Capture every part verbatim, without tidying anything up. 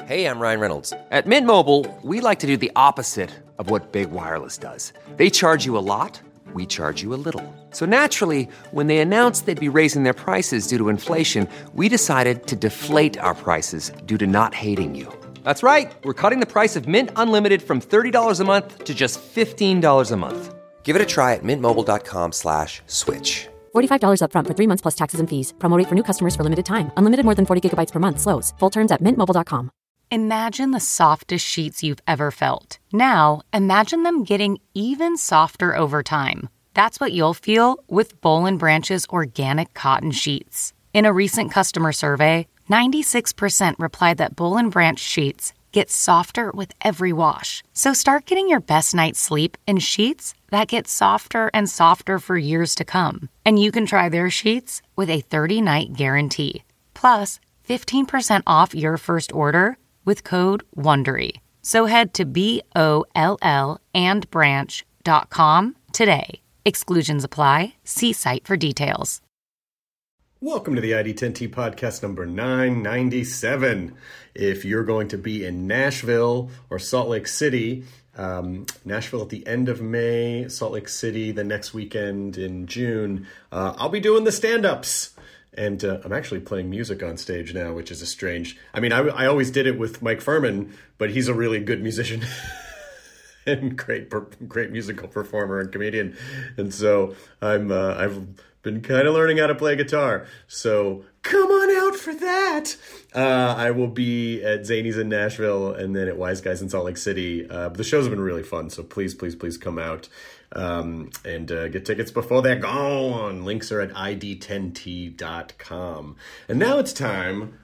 Hey, I'm Ryan Reynolds. At Mint Mobile, we like to do the opposite of what Big Wireless does. They charge you a lot, we charge you a little. So naturally, when they announced they'd be raising their prices due to inflation, we decided to deflate our prices due to not hating you. That's right. We're cutting the price of Mint Unlimited from thirty dollars a month to just fifteen dollars a month. Give it a try at mintmobile.com slash switch. forty-five dollars up front for three months plus taxes and fees. Promo rate for new customers for limited time. Unlimited more than forty gigabytes per month slows. Full terms at mint mobile dot com. Imagine the softest sheets you've ever felt. Now, imagine them getting even softer over time. That's what you'll feel with Boll and Branch's organic cotton sheets. In a recent customer survey, ninety-six percent replied that Boll and Branch sheets get softer with every wash. So start getting your best night's sleep in sheets that get softer and softer for years to come. And you can try their sheets with a thirty-night guarantee. Plus, fifteen percent off your first order with code WONDERY. So head to B O L L and branch dot com today. Exclusions apply. See site for details. Welcome to the I D ten T podcast number nine ninety-seven. If you're going to be in Nashville or Salt Lake City, um, Nashville at the end of May, Salt Lake City the next weekend in June, uh, I'll be doing the stand-ups. And uh, I'm actually playing music on stage now, which is a strange... I mean, I, I always did it with Mike Furman, but he's a really good musician and great great musical performer and comedian. And so I'm, uh, I've been kind of learning how to play guitar. So come on out for that. Uh, I will be at Zany's in Nashville and then at Wise Guys in Salt Lake City. Uh, the shows have been really fun, so please, please, please come out. Um, and uh, get tickets before they're gone. Links are at I D ten T dot com. And now it's time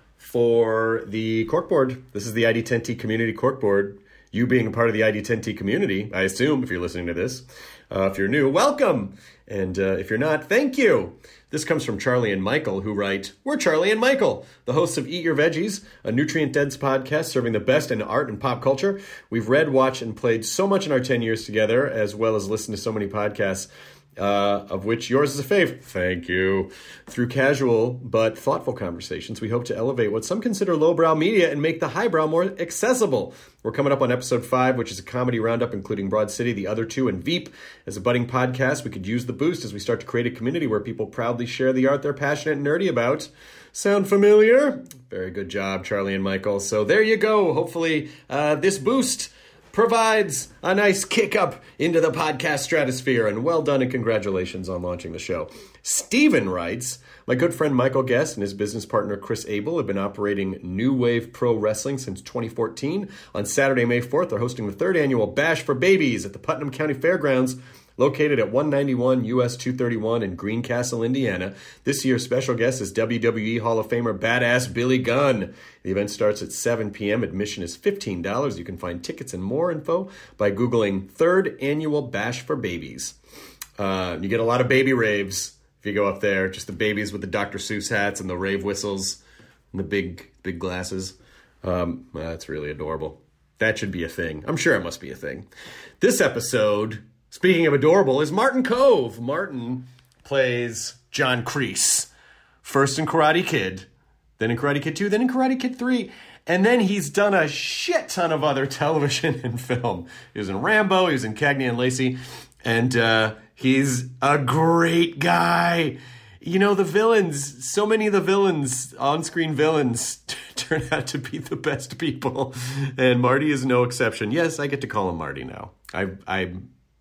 for the corkboard. This is the I D ten T community corkboard. You being a part of the I D ten T community, I assume, if you're listening to this. Uh, if you're new, welcome. And uh, if you're not, thank you. This comes from Charlie and Michael, who write, "We're Charlie and Michael, the hosts of Eat Your Veggies, a nutrient-dense podcast serving the best in art and pop culture. We've read, watched, and played so much in our ten years together, as well as listened to so many podcasts, uh, of which yours is a fave. Thank you. Through casual but thoughtful conversations, we hope to elevate what some consider lowbrow media and make the highbrow more accessible. We're coming up on episode five, which is a comedy roundup including Broad City, The Other Two, and Veep. As a budding podcast, we could use the boost as we start to create a community where people proudly share the art they're passionate and nerdy about." Sound familiar? Very good job, Charlie and Michael. So there you go. Hopefully uh, this boost provides a nice kick up into the podcast stratosphere. And well done and congratulations on launching the show. Steven writes, "My good friend Michael Guest and his business partner Chris Abel have been operating New Wave Pro Wrestling since twenty fourteen. On Saturday, May fourth, they're hosting the third annual Bash for Babies at the Putnam County Fairgrounds, located at one ninety-one U S two thirty-one in Greencastle, Indiana. This year's special guest is W W E Hall of Famer Badass Billy Gunn. The event starts at seven p.m. Admission is fifteen dollars. You can find tickets and more info by Googling Third Annual Bash for Babies. Uh, you get a lot of baby raves if you go up there. Just the babies with the Doctor Seuss hats and the rave whistles and the big, big glasses. Um, well, that's really adorable. That should be a thing. I'm sure it must be a thing. This episode, speaking of adorable, is Martin Kove. Martin plays John Kreese. First in Karate Kid, then in Karate Kid two, then in Karate Kid three. And then he's done a shit ton of other television and film. He was in Rambo, he was in Cagney and Lacey. And uh, he's a great guy. You know, the villains, so many of the villains, on-screen villains, t- turn out to be the best people. And Marty is no exception. Yes, I get to call him Marty now. I I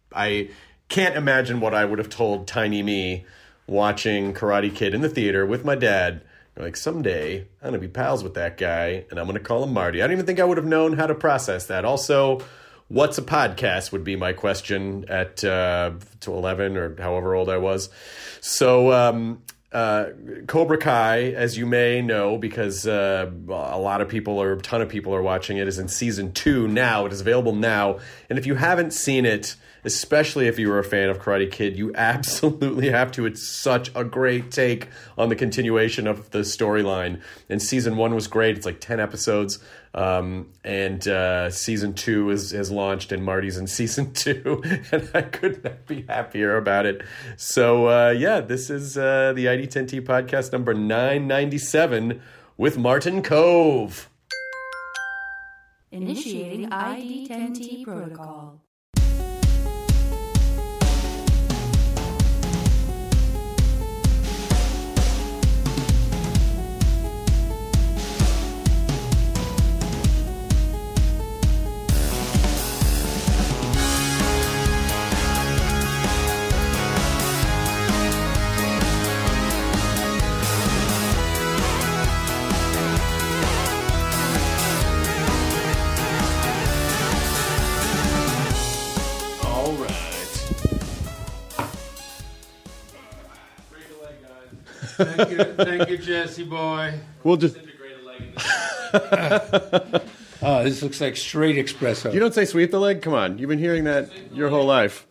I can't imagine what I would have told tiny me watching Karate Kid in the theater with my dad. Like, someday, I'm going to be pals with that guy, and I'm going to call him Marty. I don't even think I would have known how to process that. Also, what's a podcast would be my question at uh, to eleven or however old I was. So um, uh, Cobra Kai, as you may know, because uh, a lot of people or a ton of people are watching it, is in season two now. It is available now. And if you haven't seen it, especially if you were a fan of Karate Kid, you absolutely have to. It's such a great take on the continuation of the storyline. And season one was great. It's like ten episodes. Um, and uh, season two is, is launched, and Marty's in season two. And I could not be happier about it. So, uh, yeah, this is uh, the I D ten T podcast number nine ninety-seven with Martin Kove. Initiating I D ten T protocol. Thank you, thank you, Jesse boy. We'll just. Oh, this looks like straight espresso. You don't say sweep the leg? Come on. You've been hearing that your whole life.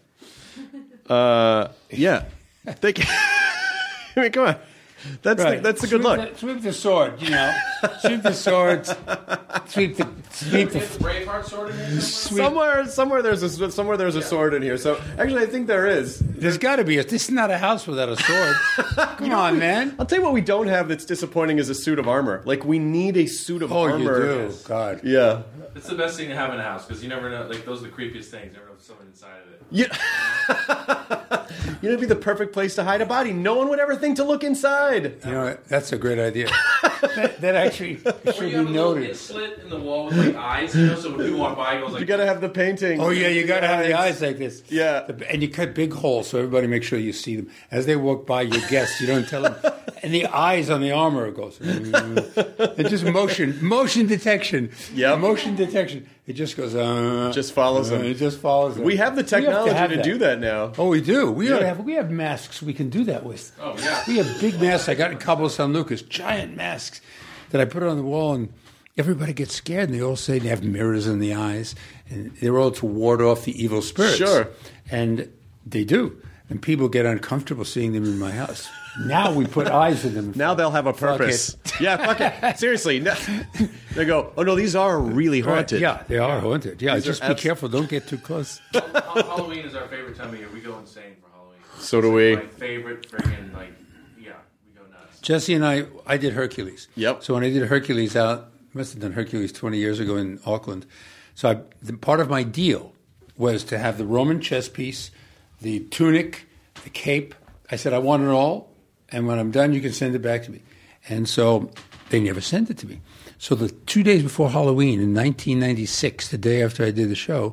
Uh, yeah. Thank you. I mean, come on. That's Right. the, that's a good sweep look. The, sweep the sword, you know. Sweep the sword. Sweep the sweep the Braveheart sword in there? sweep. Somewhere, somewhere there's a somewhere there's a sword in here. So actually, I think there is. There's got to be a. This is not a house without a sword. Come on, man. I'll tell you what we don't have that's disappointing is a suit of armor. Like we need a suit of Oh, armor. you do. God. Yeah. It's the best thing to have in a house because you never know. Like those are the creepiest things. You never know if someone inside of it. Yeah. You know, it'd be the perfect place to hide a body. No one would ever think to look inside. You know, that's a great idea. that, that actually should Where be you have a little noted. slit in the wall with like eyes, you know, so when people walk by, it goes like. You got to have the painting. Oh yeah, you got to have the eyes like this. Yeah. And you cut big holes so everybody make sure you see them as they walk by your guests. You don't tell them. And the eyes on the armor goes. Mm. And just motion, motion detection. Yep. Motion detection. It just goes. Uh, Just follows uh, them. It just follows them. We have the We have technology to, have that. do that now. Oh, we do. We Yeah. ought to have. We have masks we can do that with. Oh, yeah. We have big masks. I got in Cabo San Lucas, giant masks that I put on the wall, and everybody gets scared. And they all say they have mirrors in the eyes, and they're all to ward off the evil spirits. Sure. And they do. And people get uncomfortable seeing them in my house. Now we put eyes in them. Now they'll have a Fuck purpose. it. Yeah, fuck it. Seriously. No. They go, oh, no, these are really Right. haunted. Yeah, they are haunted. Yeah, These just are be abs- careful. Don't get too close. Ha- Halloween is our favorite time of year. We go insane for Halloween. So do we. My favorite friggin' like, yeah, we go nuts. Jesse and I, I did Hercules. Yep. So when I did Hercules out, must have done Hercules twenty years ago in Auckland. So I, the, part of my deal was to have the Roman chess piece, the tunic, the cape. I said, I want it all, and when I'm done, you can send it back to me. And so they never sent it to me. So the two days before Halloween in nineteen ninety-six, the day after I did the show,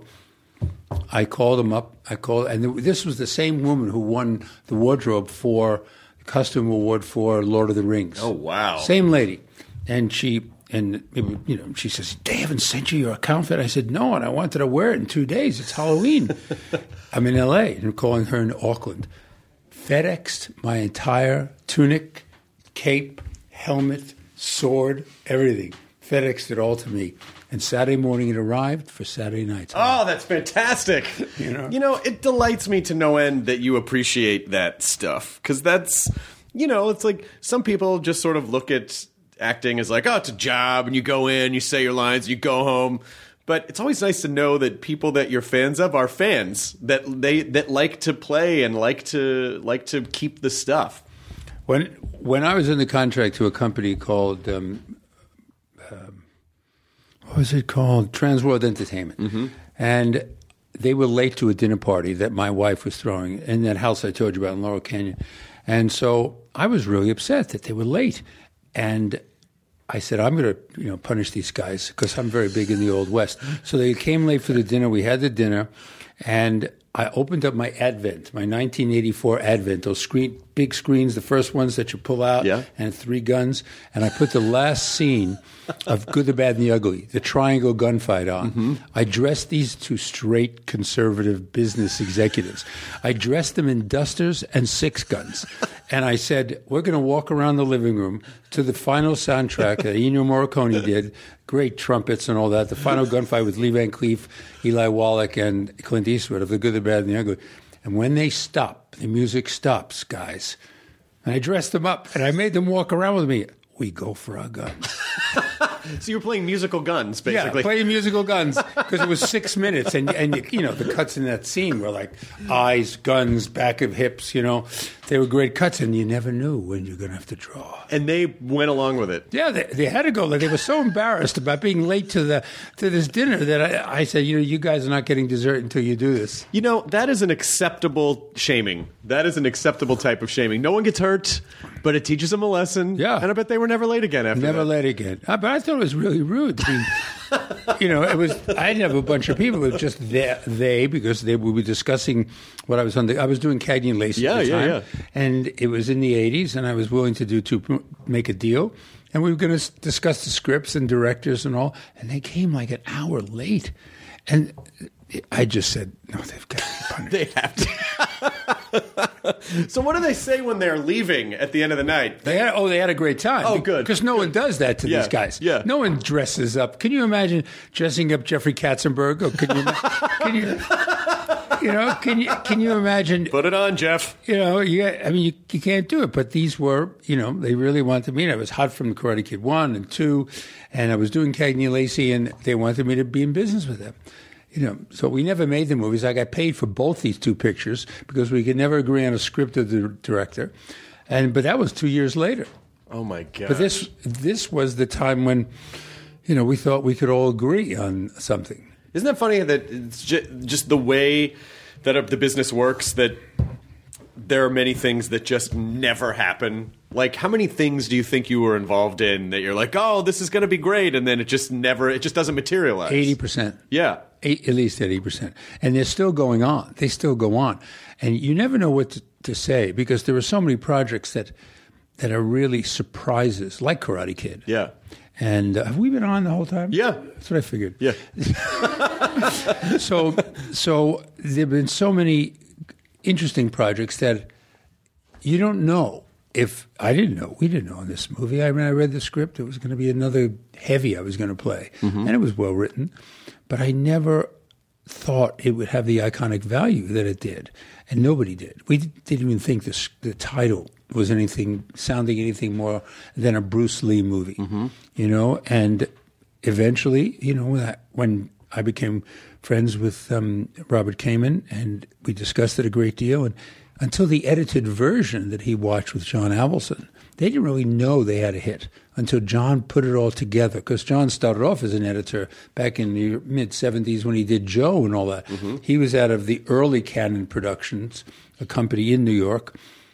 I called them up. I called, and this was the same woman who won the wardrobe for the costume award for Lord of the Rings. Oh, wow. Same lady, and she and you know she says they haven't sent you your outfit. I said no, and I wanted to wear it in two days. It's Halloween. I'm in L A and I'm calling her in Auckland. FedExed my entire tunic, cape, helmet, sword, everything. FedExed it all to me. And Saturday morning it arrived for Saturday night. Oh, that's fantastic. You know? You know, it delights me to no end that you appreciate that stuff. Because that's, you know, it's like some people just sort of look at acting as like, oh, it's a job. And you go in, you say your lines, you go home. But it's always nice to know that people that you're fans of are fans that they that like to play and like to like to keep the stuff. When when I was in the contract to a company called um, um, what was it called? Transworld Entertainment, mm-hmm. and they were late to a dinner party that my wife was throwing in that house I told you about in Laurel Canyon, and so I was really upset that they were late, and I said, I'm going to, you know, punish these guys because I'm very big in the Old West. So they came late for the dinner. We had the dinner, and I opened up my Advent, my nineteen eighty-four Advent, those screen, big screens, the first ones that you pull out, yeah. and three guns. And I put the last scene of Good, the Bad, and the Ugly, the triangle gunfight on. Mm-hmm. I dressed these two straight conservative business executives. I dressed them in dusters and six guns. And I said, we're going to walk around the living room to the final soundtrack that Ennio Morricone did, great trumpets and all that, the final gunfight with Lee Van Cleef, Eli Wallach, and Clint Eastwood of The Good, the Bad, and the Ugly. And when they stop, the music stops, guys. And I dressed them up, and I made them walk around with me. We go for our guns. So you were playing musical guns, basically. Yeah, playing musical guns because it was six minutes, and and you know the cuts in that scene were like eyes, guns, back of hips. You know, they were great cuts, and you never knew when you're going to have to draw. And they went along with it. Yeah, they, they had to go. Like, they were so embarrassed about being late to the to this dinner that I, I said, you know, you guys are not getting dessert until you do this. You know, that is an acceptable shaming. That is an acceptable type of shaming. No one gets hurt, but it teaches them a lesson. Yeah. And I bet they were never late again after Never that. late again. Uh, but I thought it was really rude. I mean, you know, it was. I didn't have a bunch of people. It was just they, they because they we were discussing what I was on. The, I was doing Cagney and Lacey Yeah, at the yeah, time, yeah. and it was in the eighties, and I was willing to do to make a deal, and we were going to discuss the scripts and directors and all, and they came like an hour late, and I just said, no, they've got to be punished. They have to. So what do they say when they're leaving at the end of the night? They had, oh, they had a great time. Oh, good. Because no one does that to Yeah, these guys. yeah. No one dresses up. Can you imagine dressing up Jeffrey Katzenberg? Or can you? Can you? You know? Can you? Can you imagine? Put it on, Jeff. You know? You, I mean, you, you can't do it. But these were, you know, they really wanted me. And I was hot from the Karate Kid one and two, and I was doing Cagney and Lacey, and they wanted me to be in business with them. You know, so we never made the movies. I got paid for both these two pictures because we could never agree on a script of the director, and but that was two years later. Oh my God! But this this was the time when, you know, we thought we could all agree on something. Isn't that funny that it's just, just the way that the business works, that there are many things that just never happen? Like, how many things do you think you were involved in that you're like, oh, this is going to be great, and then it just never, it just doesn't materialize? Eighty percent. Yeah. Eight, at least eighty percent. And they're still going on. They still go on. And you never know what to, to say because there are so many projects that that are really surprises, like Karate Kid. Yeah. And uh, have we been on the whole time? Yeah. That's what I figured. Yeah. so, so there have been so many interesting projects that you don't know. If I didn't know, we didn't know in this movie. I mean, I read the script. It was going to be another heavy I was going to play. Mm-hmm. And it was well written. But I never thought it would have the iconic value that it did. And nobody did. We didn't even think this, the title was anything, sounding anything more than a Bruce Lee movie. Mm-hmm. You know, and eventually, you know, when I, when I became friends with um, Robert Kamen, and we discussed it a great deal, and until the edited version that he watched with John Avildsen, they didn't really know they had a hit until John put it all together. Because John started off as an editor back in the mid-seventies when he did Joe and all that. Mm-hmm. He was out of the early Cannon Productions, a company in New York,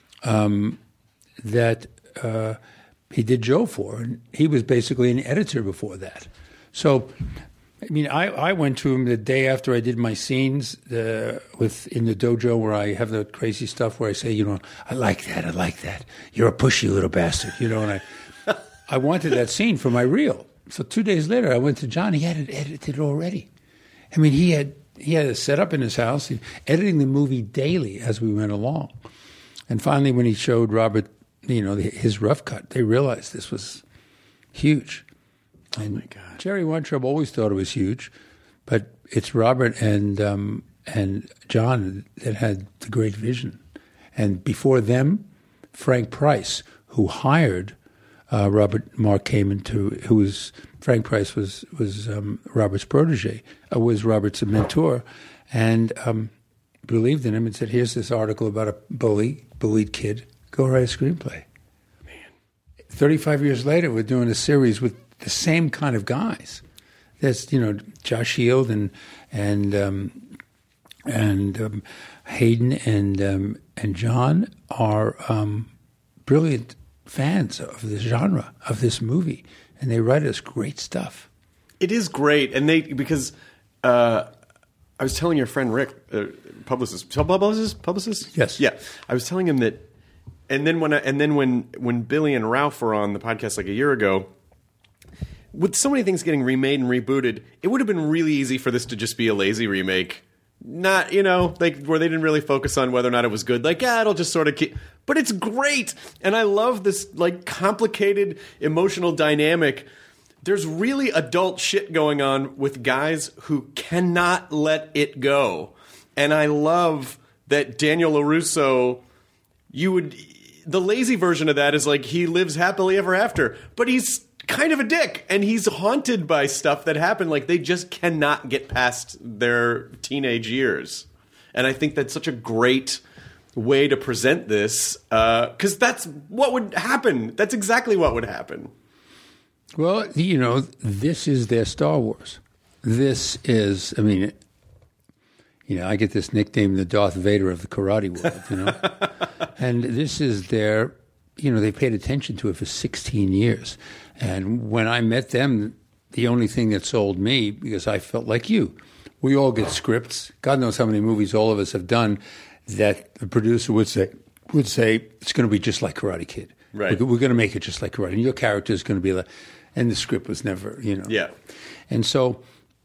um, that uh, he did Joe for. And he was basically an editor before that. So, I mean, I, I went to him the day after I did my scenes uh, with in the dojo where I have the crazy stuff where I say, you know, I like that, I like that. You're a pushy little bastard, you know. And I, I wanted that scene for my reel. So two days later, I went to John. He had it edited already. I mean, he had he had it set up in his house, editing the movie daily as we went along. And finally, when he showed Robert, you know, his rough cut, they realized this was huge. And oh my God. Jerry Weintraub always thought it was huge, but it's Robert and um, and John that had the great vision. And before them, Frank Price, who hired uh, Robert Mark Kamen to, who was Frank Price was was um, Robert's protege, uh, was Robert's mentor, and um, believed in him and said, "Here's this article about a bully, bullied kid. Go write a screenplay." Man, thirty-five years later, we're doing a series with the same kind of guys. There's, you know, Josh Shield and and um, and um, Hayden and um, and John are um, brilliant fans of this genre, of this movie, and they write us great stuff. It is great, and they because uh, I was telling your friend Rick, uh, publicist, publicist, publicist, yes, yeah, I was telling him that, and then when I, and then when when Billy and Ralph were on the podcast like a year ago. With so many things getting remade and rebooted, it would have been really easy for this to just be a lazy remake. Not, you know, like where they didn't really focus on whether or not it was good. Like, yeah, it'll just sort of keep... But it's great! And I love this, like, complicated emotional dynamic. There's really adult shit going on with guys who cannot let it go. And I love that Daniel LaRusso, you would... The lazy version of that is like he lives happily ever after. But he's... kind of a dick, and he's haunted by stuff that happened. Like, they just cannot get past their teenage years. And I think that's such a great way to present this, because uh, that's what would happen. That's exactly what would happen. Well, you know, this is their Star Wars. This is, I mean, you know, I get this nickname, the Darth Vader of the karate world, you know. And this is their, you know, they paid attention to it for sixteen years. And when I met them, the only thing that sold me, because I felt like you, we all get scripts. God knows how many movies all of us have done that the producer would say, would say it's going to be just like Karate Kid. Right. We're, we're going to make it just like Karate. And your character is going to be like, and the script was never, you know. Yeah. And so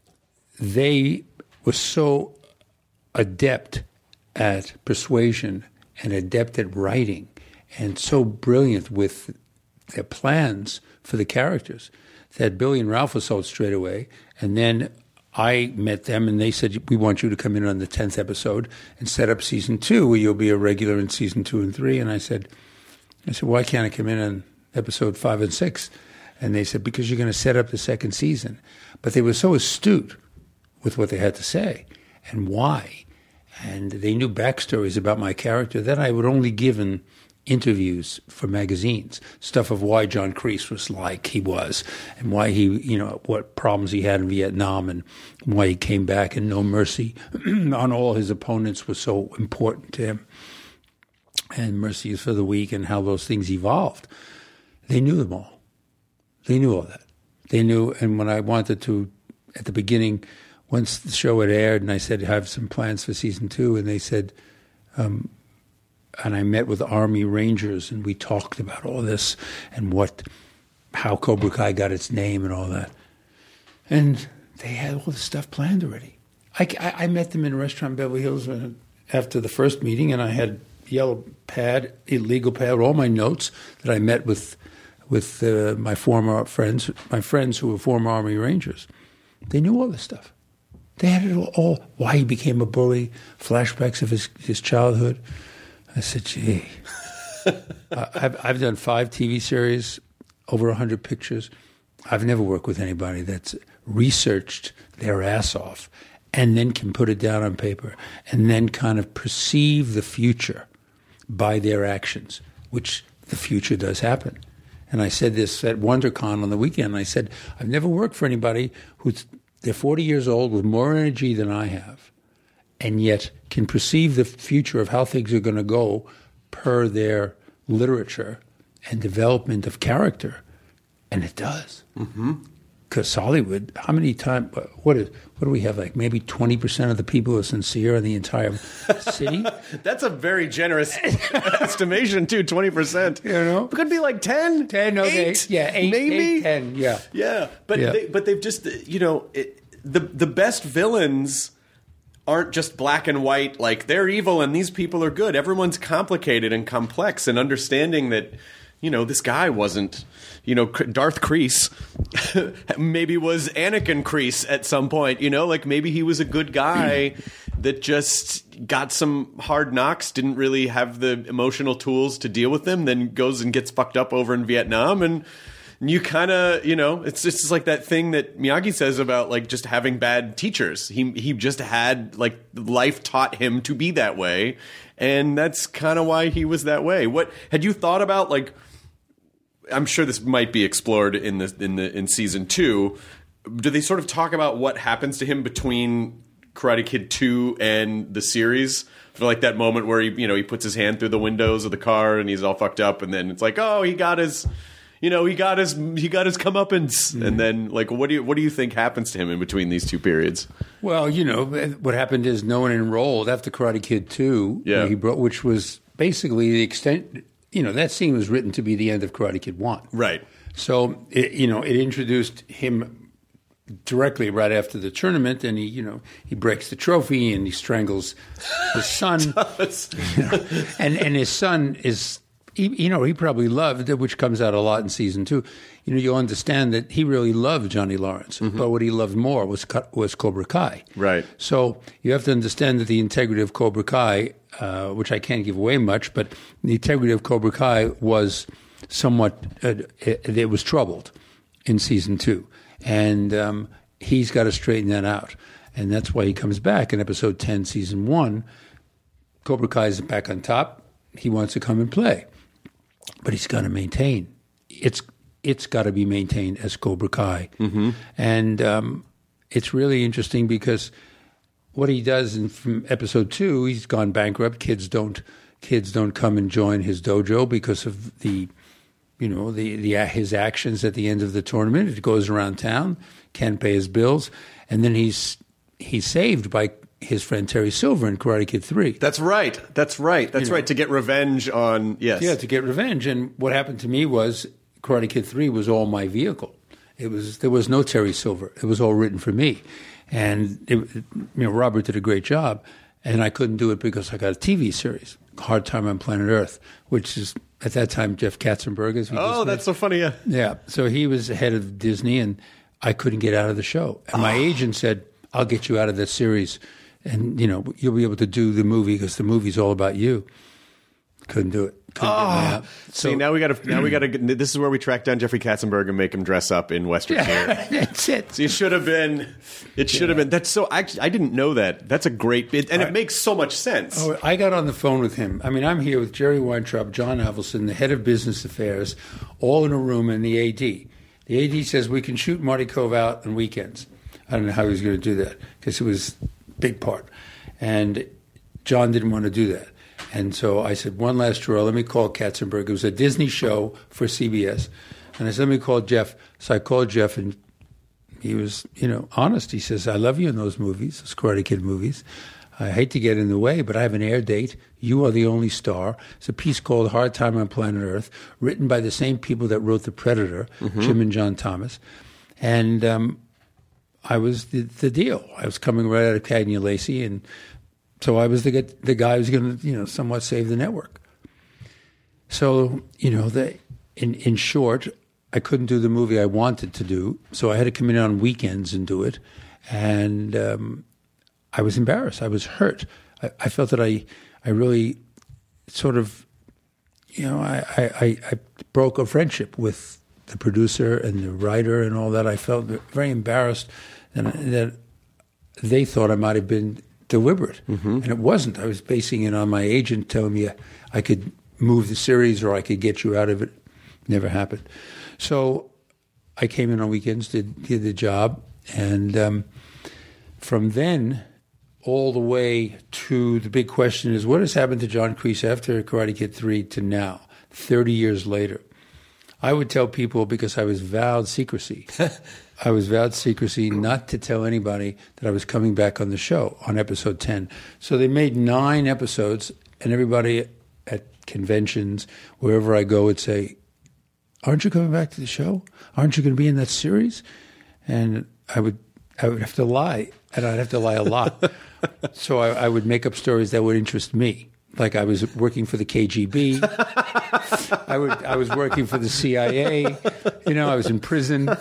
they were so adept at persuasion and adept at writing and so brilliant with their plans for the characters that Billy and Ralph were sold straight away. And then I met them and they said, we want you to come in on the tenth episode and set up season two where you'll be a regular in season two and three. And I said, I said, why can't I come in on episode five and six? And they said, because you're going to set up the second season. But they were so astute with what they had to say and why. And they knew backstories about my character that I would only give in interviews for magazines, stuff of why John Kreese was like he was and why he, you know, what problems he had in Vietnam and why he came back, and No Mercy on all his opponents was so important to him. And Mercy is for the Weak and how those things evolved. They knew them all. They knew all that. They knew, and when I wanted to, at the beginning, once the show had aired and I said, I have some plans for season two, and they said, um, and I met with Army Rangers and we talked about all this and what, how Cobra Kai got its name and all that. And they had all this stuff planned already. I, I, I met them in a restaurant in Beverly Hills after the first meeting, and I had yellow pad, illegal pad, all my notes that I met with with uh, my former friends, my friends who were former Army Rangers. They knew all this stuff. They had it all, all why he became a bully, flashbacks of his, his childhood. I said, gee, I've, I've done five T V series, over one hundred pictures. I've never worked with anybody that's researched their ass off and then can put it down on paper and then kind of perceive the future by their actions, which the future does happen. And I said this at WonderCon on the weekend. I said, I've never worked for anybody who's they're forty years old with more energy than I have and yet can perceive the future of how things are going to go per their literature and development of character. And it does. Mm-hmm. Because Hollywood, how many times, what, is, what do we have, like maybe twenty percent of the people are sincere in the entire city? That's a very generous estimation, too, twenty percent. You know? It could be like ten, ten, okay. eight, yeah, eight, maybe. Eight, ten, yeah. Yeah, but, yeah. They, but they've just, you know, it, the the best villains aren't just black and white, like they're evil and these people are good. Everyone's complicated and complex, and understanding that, you know, this guy wasn't, you know, Darth Kreese maybe was Anakin Kreese at some point, you know, like maybe he was a good guy that just got some hard knocks, didn't really have the emotional tools to deal with them, then goes and gets fucked up over in Vietnam. And you kind of, you know, it's just like that thing that Miyagi says about like just having bad teachers. He, he just had like life taught him to be that way. And that's kind of why he was that way. What had you thought about, like, I'm sure this might be explored in the in the in season two. Do they sort of talk about what happens to him between Karate Kid two and the series? For like that moment where he, you know, he puts his hand through the windows of the car and he's all fucked up, and then it's like, oh, he got his, you know, he got his he got his comeuppance, mm-hmm. and then like, what do you what do you think happens to him in between these two periods? Well, you know, what happened is no one enrolled after Karate Kid two, yeah, he brought, which was basically the extent. You know, that scene was written to be the end of Karate Kid one. Right. So, it, you know, it introduced him directly right after the tournament, and he, you know, he breaks the trophy and he strangles his son. you know, and, and his son is, he, you know, he probably loved, which comes out a lot in season two. You know, you'll understand that he really loved Johnny Lawrence, mm-hmm. but what he loved more was was Cobra Kai. Right. So you have to understand that the integrity of Cobra Kai, uh, which I can't give away much, but the integrity of Cobra Kai was somewhat, uh, it, it was troubled. in season two. And um, he's got to straighten that out. And that's why he comes back in episode ten, season one. Cobra Kai is back on top. He wants to come and play. But he's got to maintain. It's it's got to be maintained as Cobra Kai. Mm-hmm. And um, it's really interesting because what he does in, from episode two, he's gone bankrupt. Kids don't kids don't come and join his dojo because of the, you know, the, the his actions at the end of the tournament. It goes around town, can't pay his bills, and then he's he's saved by his friend Terry Silver in Karate Kid three. That's right. That's right. That's You know. right. To get revenge on, yes. Yeah, to get revenge. And what happened to me was Karate Kid three was all my vehicle. It was there was no Terry Silver. It was all written for me. And it, you know, Robert did a great job, and I couldn't do it because I got a T V series, Hard Time on Planet Earth, which is at that time Jeff Katzenberg. Oh, that's so funny. Yeah. Yeah. So he was the head of Disney, and I couldn't get out of the show. And my oh. agent said, "I'll get you out of that series, and you know you'll be able to do the movie because the movie's all about you." Couldn't do it. Couldn't oh. get me out. So See, now we got to. Now we got to. This is where we track down Jeffrey Katzenberg and make him dress up in Western gear. That's it. So you should have been. It should yeah. have been. That's so. Actually, I didn't know that. That's a great bit, and it makes so much sense. Oh, I got on the phone with him. I mean, I'm here with Jerry Weintraub, John Avildsen, the head of business affairs, all in a room, and the A D. The A D says we can shoot Marty Cove out on weekends. I don't know how he was going to do that because it was a big part, and John didn't want to do that. And so I said, one last draw, let me call Katzenberg. It was a Disney show for C B S. And I said, let me call Jeff. So I called Jeff, and he was, you know, honest. He says, I love you in those movies, those Karate Kid movies. I hate to get in the way, but I have an air date. You are the only star. It's a piece called Hard Time on Planet Earth, written by the same people that wrote The Predator, mm-hmm. Jim and John Thomas. And um, I was the, the deal. I was coming right out of Cagney Lacey, and so I was the the guy who was going to, you know, somewhat save the network. So, you know, the, in in short, I couldn't do the movie I wanted to do, so I had to come in on weekends and do it. And um, I was embarrassed. I was hurt. I, I felt that I I really sort of, you know, I, I, I broke a friendship with the producer and the writer and all that. I felt very embarrassed, and that they thought I might have been deliberate, mm-hmm. and it wasn't. I was basing it on my agent telling me I could move the series or I could get you out of it. Never happened. So I came in on weekends, did, did the job, and um, from then all the way to the big question is, what has happened to John Kreese after Karate Kid three to now, thirty years later? I would tell people, because I was vowed secrecy, I was vowed secrecy not to tell anybody that I was coming back on the show on episode ten. So they made nine episodes, and everybody at conventions, wherever I go, would say, aren't you coming back to the show? Aren't you going to be in that series? And I would I would have to lie, and I'd have to lie a lot. So I, I would make up stories that would interest me. Like I was working for the K G B. I would. I was working for the C I A. You know, I was in prison.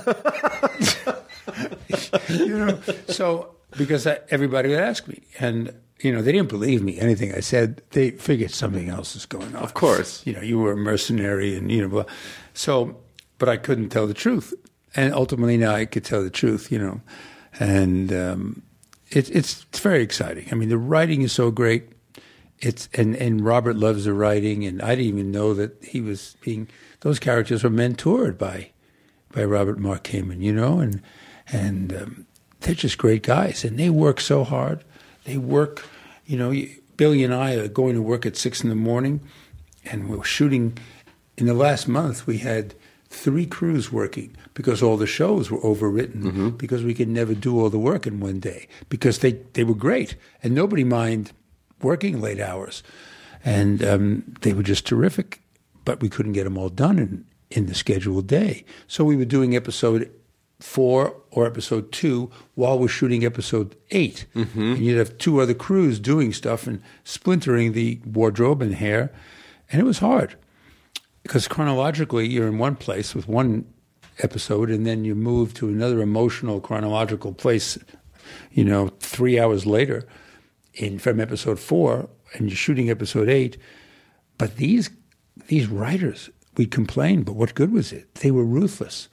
You know, so because I, everybody would ask me, and you know, they didn't believe me. Anything I said, they figured something else is going on. Of course, you know, you were a mercenary, and you know, blah. So, but I couldn't tell the truth, and ultimately now I could tell the truth. You know, and um, it, it's it's very exciting. I mean, the writing is so great. It's and, and Robert loves the writing, and I didn't even know that he was being. Those characters were mentored by, by Robert Mark Kamen, you know, and and um, they're just great guys, and they work so hard. They work, you know. Billy and I are going to work at six in the morning, and we're shooting. In the last month, we had three crews working because all the shows were overwritten, mm-hmm. because we could never do all the work in one day because they they were great, and nobody minded working late hours, and um, they were just terrific, but we couldn't get them all done in, in the scheduled day. So we were doing episode four or episode two while we're shooting episode eight. Mm-hmm. And you'd have two other crews doing stuff and splintering the wardrobe and hair, and it was hard because chronologically you're in one place with one episode, and then you move to another emotional chronological place, you know, three hours later. In from episode four, and you're shooting episode eight, but these these writers, we complained, but what good was it? They were ruthless.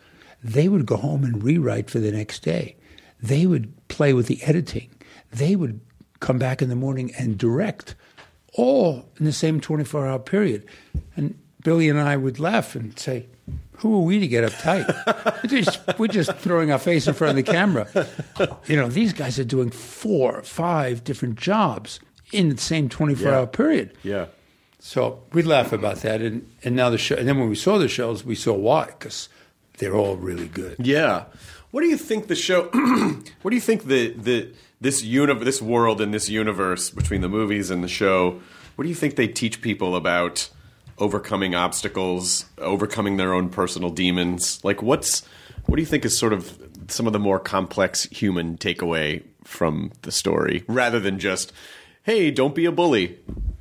They would go home and rewrite for the next day. They would play with the editing. They would come back in the morning and direct, all in the same twenty-four hour period. And Billy and I would laugh and say, who are we to get uptight? we're, just, we're just throwing our face in front of the camera. You know, these guys are doing four, five different jobs in the same twenty-four hour Yeah. period. Yeah. So we'd laugh about that. And, and now the show, and then when we saw the shows, we saw why, because they're all really good. Yeah. What do you think the show? What do you think the the this uni- this world and this universe between the movies and the show? What do you think they teach people about overcoming obstacles, overcoming their own personal demons? Like, what's what do you think is sort of some of the more complex human takeaway from the story, rather than just, hey, don't be a bully?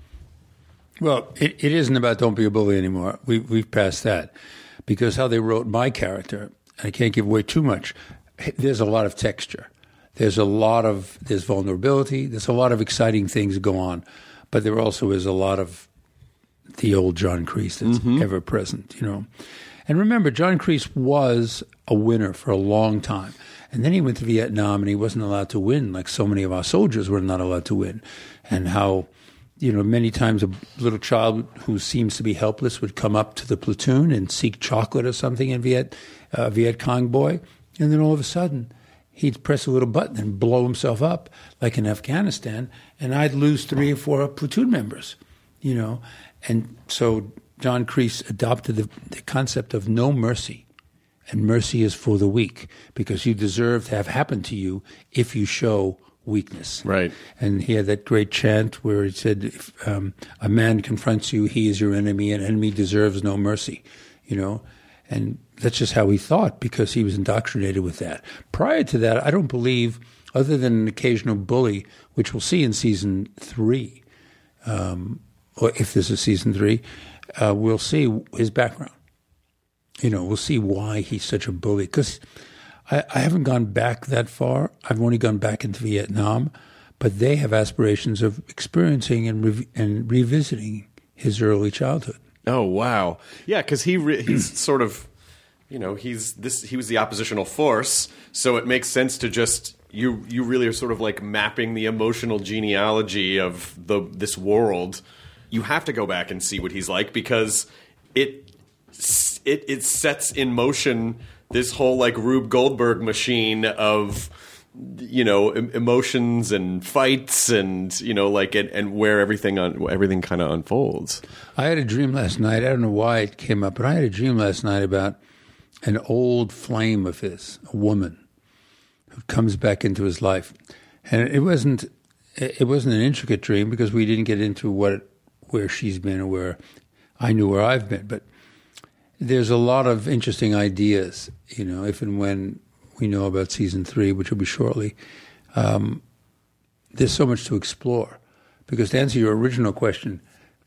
Well, it, it isn't about don't be a bully anymore. We, we've passed that. Because how they wrote my character, I can't give away too much, there's a lot of texture. There's a lot of, there's vulnerability. There's a lot of exciting things go on. But there also is a lot of the old John Kreese that's Mm-hmm. ever present, you know. And remember, John Kreese was a winner for a long time. And then he went to Vietnam and he wasn't allowed to win, like so many of our soldiers were not allowed to win. And how, you know, many times a little child who seems to be helpless would come up to the platoon and seek chocolate or something in Viet, uh, Viet Cong boy. And then all of a sudden, he'd press a little button and blow himself up, like in Afghanistan, and I'd lose three or four platoon members, you know. And so John Kreese adopted the, the concept of no mercy, and mercy is for the weak, because you deserve to have happened to you if you show weakness. Right. And he had that great chant where he said, if um, a man confronts you, he is your enemy, and enemy deserves no mercy, you know. And that's just how he thought, because he was indoctrinated with that. Prior to that, I don't believe, other than an occasional bully, which we'll see in season three, um, or if there's a season three, uh, we'll see his background. You know, we'll see why he's such a bully. Because I, I haven't gone back that far. I've only gone back into Vietnam. But they have aspirations of experiencing and, re- and revisiting his early childhood. Oh wow, yeah, because he re- he's sort of, you know, he's this he was the oppositional force, so it makes sense to just you you really are sort of like mapping the emotional genealogy of the this world. You have to go back and see what he's like, because it it it sets in motion this whole like Rube Goldberg machine of, you know, emotions and fights and, you know, like, and, and where everything on everything kind of unfolds. I had a dream last night. I don't know why it came up, but I had a dream last night about an old flame of his, a woman who comes back into his life. And it wasn't it wasn't an intricate dream, because we didn't get into what where she's been or where I knew where I've been. But there's a lot of interesting ideas, you know, if and when we know about season three, which will be shortly. Um, there's so much to explore. Because to answer your original question,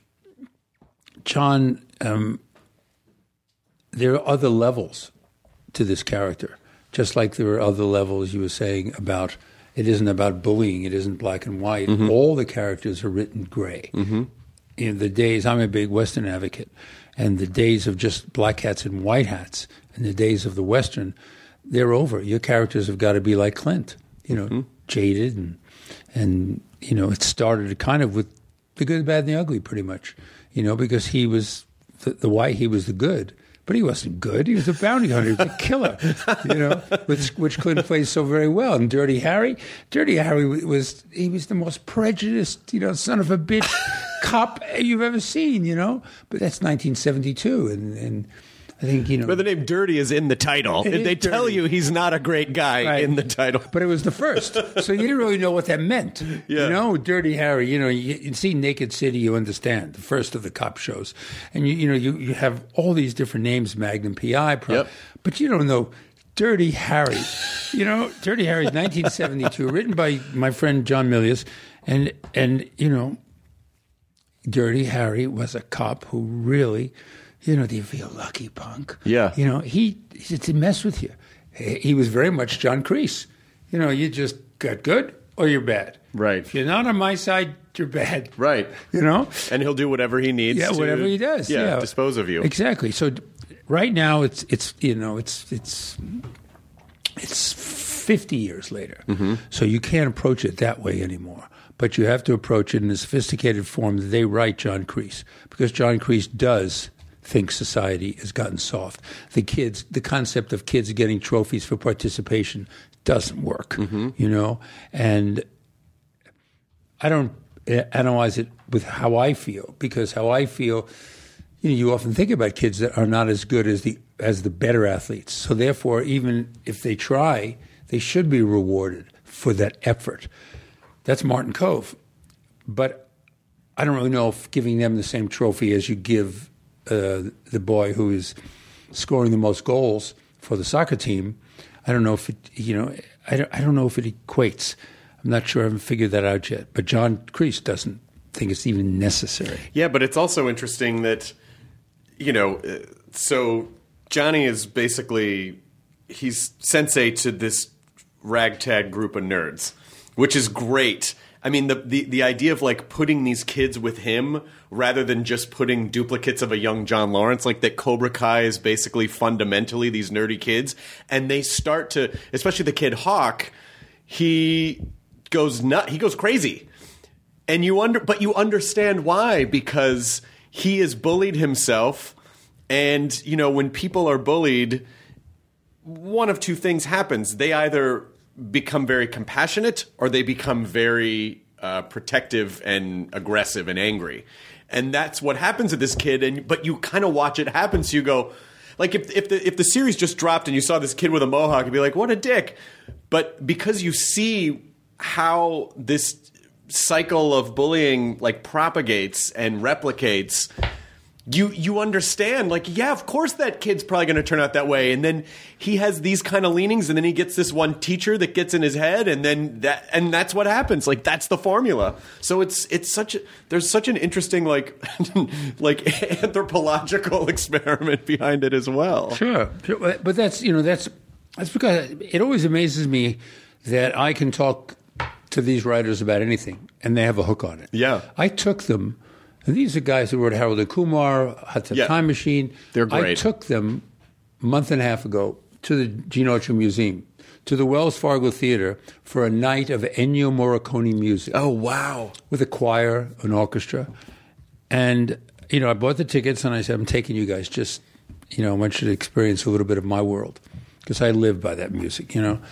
John, um, there are other levels to this character, just like there are other levels you were saying about, it isn't about bullying, it isn't black and white. Mm-hmm. All the characters are written gray. Mm-hmm. In the days, I'm a big Western advocate, and the days of just black hats and white hats, and the days of the Western, they're over. Your characters have got to be like Clint, you know, mm-hmm. jaded, and, and, you know, it started kind of with the good, the bad, and the ugly, pretty much, you know, because he was the, the white, he was the good, but he wasn't good. He was a bounty hunter, he was a killer, you know, which, which Clint plays so very well. And Dirty Harry, Dirty Harry was, he was the most prejudiced, you know, son of a bitch cop you've ever seen, you know, but that's nineteen seventy-two, and, and I think, you know. But the name Dirty is in the title. It They is tell dirty. you he's not a great guy Right. in the title. But it was the first. So you didn't really know what that meant. Yeah. You know, Dirty Harry, you know, you, you see Naked City, you understand, the first of the cop shows. And, you, you know, you, you have all these different names, Magnum P I, Pro, Yep. but you don't know Dirty Harry. You know, Dirty Harry, nineteen seventy-two, written by my friend John Milius. And, and, you know, Dirty Harry was a cop who really, you know, do you feel lucky, punk? Yeah. You know, he, he to mess with you. He, he was very much John Kreese. You know, you just got good or you're bad. Right. If you're not on my side, you're bad. Right. You know? And he'll do whatever he needs Yeah, to, whatever he does. yeah, Yeah, dispose of you. Exactly. So right now it's it's you know it's it's it's fifty years later, mm-hmm. so you can't approach it that way anymore. But you have to approach it in a sophisticated form that they write John Kreese, because John Kreese does think society has gotten soft. The kids, the concept of kids getting trophies for participation doesn't work, mm-hmm. you know. And I don't analyze it with how I feel, because how I feel, you know, you often think about kids that are not as good as the as the better athletes. So therefore, even if they try, they should be rewarded for that effort. That's Martin Kove. But I don't really know if giving them the same trophy as you give uh, the boy who is scoring the most goals for the soccer team, I don't know if it, you know, I don't, I don't know if it equates. I'm not sure. I haven't figured that out yet. But John Kreese doesn't think it's even necessary. Yeah, but it's also interesting that, you know, so Johnny is basically, he's sensei to this ragtag group of nerds, which is great. I mean, the, the, the idea of, like, putting these kids with him rather than just putting duplicates of a young John Lawrence, like that Cobra Kai is basically fundamentally these nerdy kids. And they start to, especially the kid Hawk, he goes nut, he goes crazy. And you under, but you understand why, because he has bullied himself. And, you know, when people are bullied, one of two things happens. They either become very compassionate or they become very uh, protective and aggressive and angry. And that's what happens to this kid. And but you kind of watch it happen. So you go, like, if if the if the series just dropped and you saw this kid with a mohawk, you'd be like, what a dick. But because you see how this cycle of bullying, like, propagates and replicates, You you understand, like, yeah, of course that kid's probably going to turn out that way. And then he has these kind of leanings, and then he gets this one teacher that gets in his head, and then that and that's what happens. Like, that's the formula. So it's it's such a, there's such an interesting, like like anthropological experiment behind it as well. Sure, but that's you know that's that's because it always amazes me that I can talk to these writers about anything, and they have a hook on it. Yeah, I took them. And these are guys who wrote Harold and Kumar, Hot Tub yeah. Time Machine. They're great. I took them a month and a half ago to the Gene Autry Museum, to the Wells Fargo Theater for a night of Ennio Morricone music. Oh, wow. With a choir, an orchestra. And, you know, I bought the tickets and I said, I'm taking you guys. Just, you know, I want you to experience a little bit of my world. Because I live by that music, you know.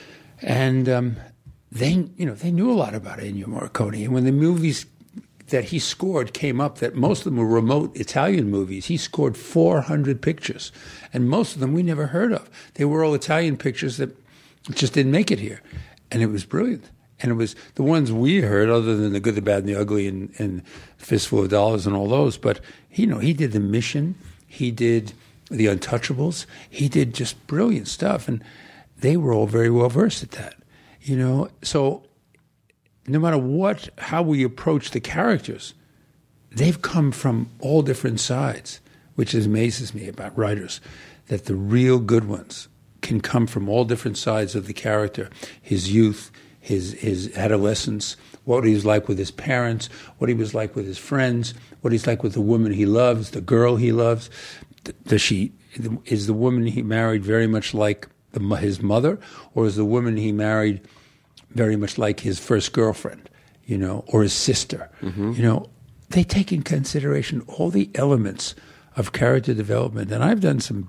And um, they, you know, they knew a lot about Ennio Morricone. And when the movies that he scored came up, that most of them were remote Italian movies. He scored four hundred pictures, and most of them we never heard of. They were all Italian pictures that just didn't make it here, and it was brilliant. And it was the ones we heard, other than The Good, the Bad, and the Ugly, and, and Fistful of Dollars and all those. But, you know, he did The Mission. He did The Untouchables. He did just brilliant stuff, and they were all very well versed at that, you know. So no matter what, how we approach the characters, they've come from all different sides, which amazes me about writers, that the real good ones can come from all different sides of the character, his youth, his his adolescence, what he was like with his parents, what he was like with his friends, what he's like with the woman he loves, the girl he loves. Does she, is the woman he married very much like the, his mother, or is the woman he married very much like his first girlfriend, you know, or his sister? Mm-hmm. You know, they take in consideration all the elements of character development. And I've done some,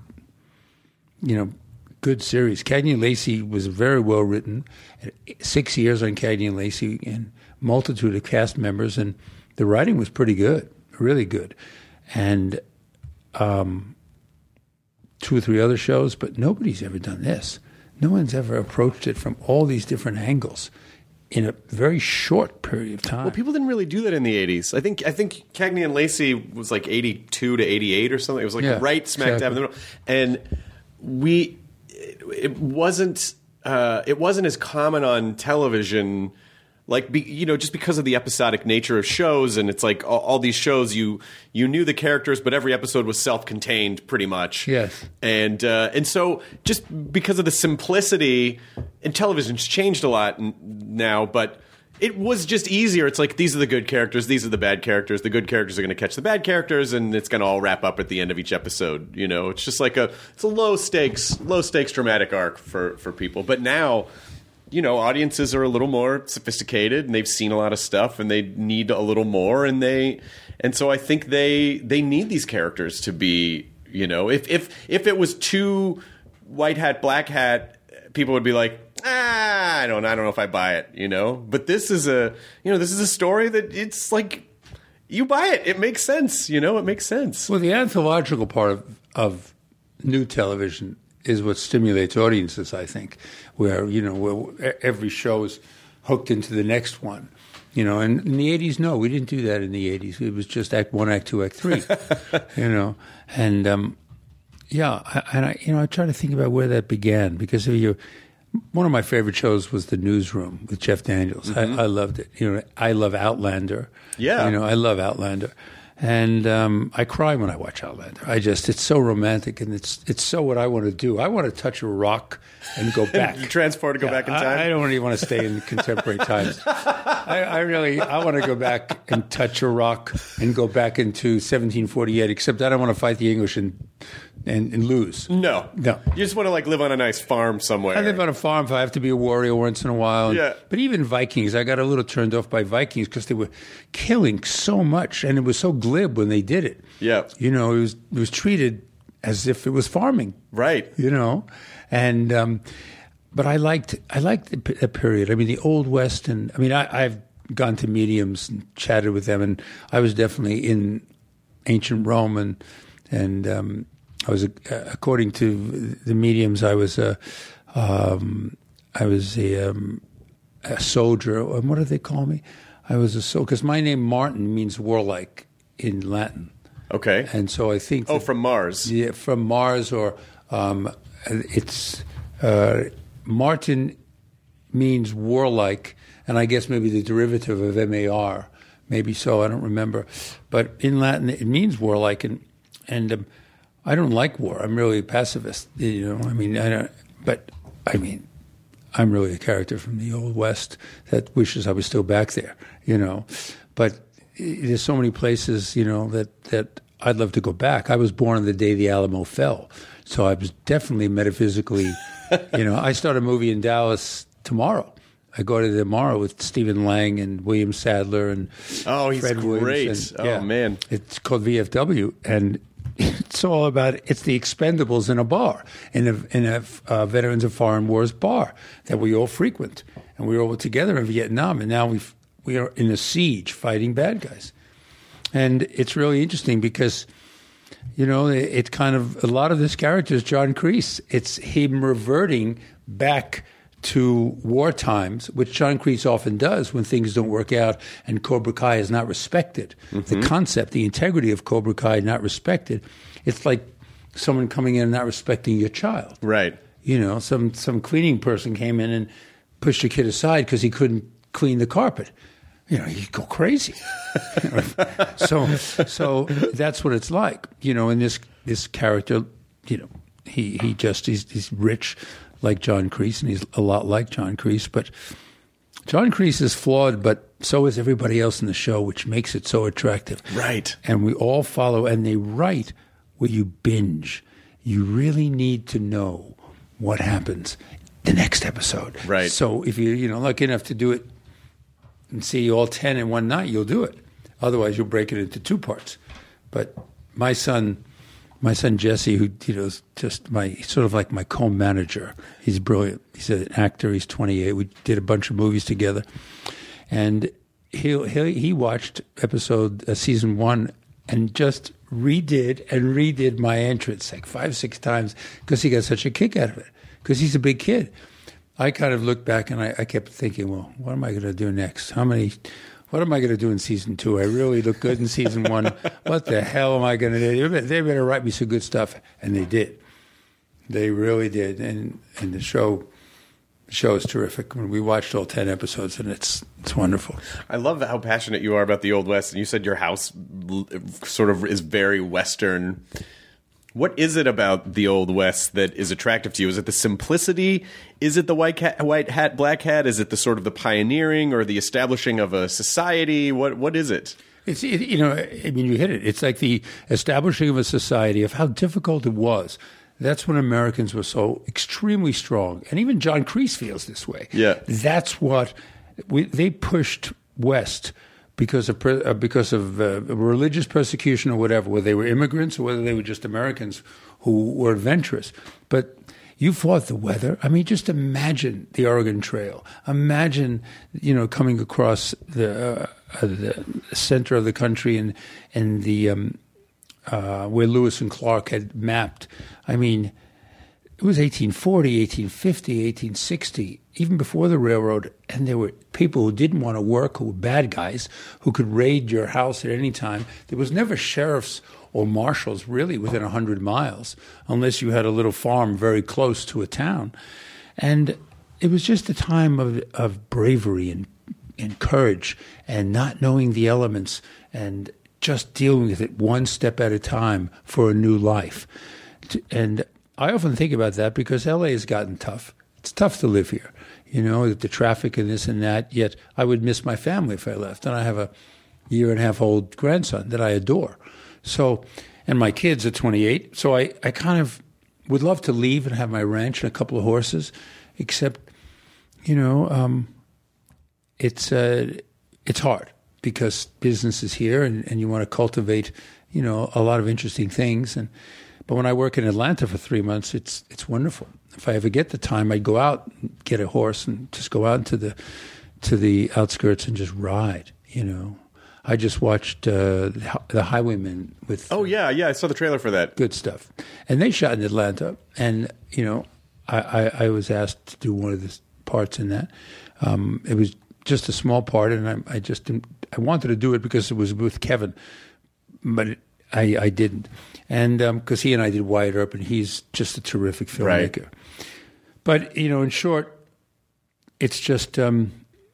you know, good series. Cagney and Lacey was very well written. Six years on Cagney and Lacey, and multitude of cast members, and the writing was pretty good, really good. And um, two or three other shows, but nobody's ever done this. No one's ever approached it from all these different angles in a very short period of time. Well, people didn't really do that in the eighties. I think I think Cagney and Lacey was like eighty-two to eighty-eight or something. It was like yeah, right smack dab in the middle. And we, it, it wasn't uh, it wasn't as common on television. Like, be, you know, just because of the episodic nature of shows, and it's like all, all these shows, you you knew the characters, but every episode was self-contained, pretty much. Yes, and uh, and so just because of the simplicity, and television's changed a lot now, but it was just easier. It's like, these are the good characters, these are the bad characters. The good characters are going to catch the bad characters, and it's going to all wrap up at the end of each episode. You know, it's just like a it's a low stakes, low stakes dramatic arc for for people. But now, you know, audiences are a little more sophisticated, and they've seen a lot of stuff, and they need a little more, and they and so I think they they need these characters to be, you know, if if if it was too white hat, black hat, people would be like, ah, I don't, I don't know if I buy it, you know. But this is a, you know, this is a story that it's like, you buy it, it makes sense, you know, it makes sense. Well, the anthological part of, of new television is what stimulates audiences, I think, where, you know, where every show is hooked into the next one. You know, and in the eighties, no, we didn't do that in the eighties. It was just act one, act two, act three, you know. And, um, yeah, and I, you know, I try to think about where that began, because if you, one of my favorite shows was The Newsroom with Jeff Daniels. Mm-hmm. I, I loved it. You know, I love Outlander. Yeah. You know, I love Outlander. And um, I cry when I watch Outlander. I just, it's so romantic, and it's it's so what I want to do. I want to touch a rock and go back. Transport and go yeah, back in time? I, I don't even want to stay in contemporary times. I, I really, I want to go back and touch a rock and go back into seventeen forty-eight, except I don't want to fight the English and and, and lose. No. No. You just want to, like, live on a nice farm somewhere. I live on a farm if I have to be a warrior once in a while. And, yeah. But even Vikings, I got a little turned off by Vikings because they were killing so much, and it was so glib when they did it. Yeah. You know, it was it was treated as if it was farming. Right. You know? And um, but I liked I liked the, the period. I mean, the Old West, and I mean, I, I've gone to mediums and chatted with them, and I was definitely in ancient Rome, and and um, I was, uh, according to the mediums, I was a um, I was a, um, a soldier. And what do they call me? I was a soldier because my name Martin means warlike in Latin. Okay. And so I think oh, that, from Mars. Yeah, from Mars, or um, it's uh, Martin means warlike, and I guess maybe the derivative of M A R, maybe so. I don't remember, but in Latin it means warlike, and and um, I don't like war. I'm really a pacifist, you know. I mean, I don't, but I mean, I'm really a character from the Old West that wishes I was still back there, you know. But there's so many places, you know, that that I'd love to go back. I was born on the day the Alamo fell, so I was definitely metaphysically, you know. I start a movie in Dallas tomorrow. I go to tomorrow with Stephen Lang and William Sadler and oh, he's Fred great. Williams. And, oh yeah, man, it's called V F W, and it's all about it's the Expendables in a bar, in a in a uh, Veterans of Foreign Wars bar that we all frequent, and we were all together in Vietnam, and now we we are in a siege fighting bad guys, and it's really interesting because, you know, it, it kind of a lot of this character is John Kreese. It's him reverting back to war times, which John Kreese often does when things don't work out and Cobra Kai is not respected. Mm-hmm. The concept, the integrity of Cobra Kai not respected, it's like someone coming in and not respecting your child. Right. You know, some, some cleaning person came in and pushed a kid aside because he couldn't clean the carpet. You know, you go crazy. so so that's what it's like. You know, and this this character, you know, he, he just, he's, he's rich, like John Kreese, and he's a lot like John Kreese. But John Kreese is flawed, but so is everybody else in the show, which makes it so attractive. Right. And we all follow, and they write where you binge. You really need to know what happens the next episode. Right. So if you're, you know, lucky enough to do it and see all ten in one night, you'll do it. Otherwise, you'll break it into two parts. But my son... My son Jesse, who you know is just my sort of like my co-manager. He's brilliant. He's an actor. He's twenty-eight. We did a bunch of movies together, and he he he watched episode uh, season one and just redid and redid my entrance like five six times because he got such a kick out of it. Because he's a big kid. I kind of looked back and I, I kept thinking, well, what am I going to do next? How many? What am I going to do in season two? I really look good in season one. What the hell am I going to do? They better write me some good stuff, and they did. They really did, and and the show, the show is terrific. We watched all ten episodes, and it's it's wonderful. I love how passionate you are about the Old West, and you said your house sort of is very Western. What is it about the Old West that is attractive to you? Is it the simplicity? Is it the white hat, white hat, black hat? Is it the sort of the pioneering or the establishing of a society? What What is it? It's it, you know, I mean, you hit it. It's like the establishing of a society, of how difficult it was. That's when Americans were so extremely strong, and even John Kreese feels this way. Yeah, that's what we, they pushed west. Because of uh, because of uh, religious persecution or whatever, whether they were immigrants or whether they were just Americans who were adventurous. But you fought the weather. I mean, just imagine the Oregon Trail. Imagine, you know, coming across the, uh, uh, the center of the country and and the um, uh, where Lewis and Clark had mapped. I mean, it was eighteen forty, eighteen fifty, eighteen sixty, even before the railroad, and there were people who didn't want to work, who were bad guys, who could raid your house at any time. There was never sheriffs or marshals really within one hundred miles, unless you had a little farm very close to a town. And it was just a time of, of bravery and, and courage and not knowing the elements and just dealing with it one step at a time for a new life. And I often think about that because L A has gotten tough. It's tough to live here, you know, the traffic and this and that. Yet I would miss my family if I left. And I have a year and a half old grandson that I adore. So, and my kids are twenty-eight. So I, I kind of would love to leave and have my ranch and a couple of horses, except, you know, um, it's uh, it's hard because business is here and, and you want to cultivate, you know, a lot of interesting things. And But when I work in Atlanta for three months, it's it's wonderful. If I ever get the time, I'd go out, and get a horse, and just go out to the to the outskirts and just ride. You know, I just watched uh, the Highwaymen with. Oh yeah, yeah, I saw the trailer for that. Good stuff, and they shot in Atlanta, and you know, I, I, I was asked to do one of the parts in that. Um, it was just a small part, and I, I just didn't, I wanted to do it because it was with Kevin, but. It, I, I didn't. And because um, he and I did Wyatt Earp, and he's just a terrific filmmaker. Right. But, you know, in short, it's just, um,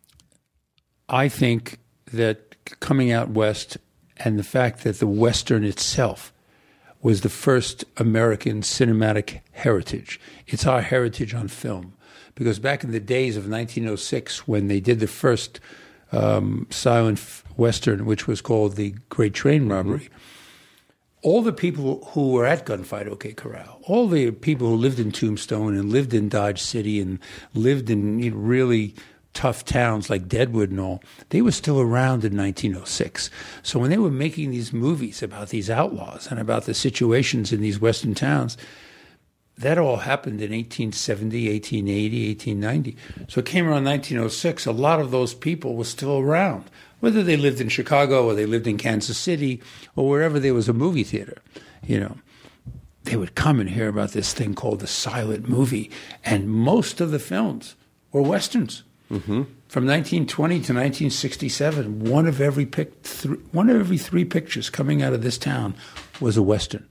I think that coming out west and the fact that the Western itself was the first American cinematic heritage. It's our heritage on film. Because back in the days of nineteen oh six, when they did the first um, silent Western, which was called The Great Train Robbery, mm-hmm. all the people who were at Gunfight OK Corral, all the people who lived in Tombstone and lived in Dodge City and lived in you know, really tough towns like Deadwood and all, they were still around in nineteen oh six. So when they were making these movies about these outlaws and about the situations in these western towns, that all happened in eighteen seventy, eighteen eighty, eighteen ninety. So it came around nineteen oh six, a lot of those people were still around. Whether they lived in Chicago or they lived in Kansas City or wherever there was a movie theater, you know, they would come and hear about this thing called the silent movie. And most of the films were Westerns. Mm-hmm. From nineteen twenty to nineteen sixty-seven, one of every pic- th- one of every three pictures coming out of this town was a Western.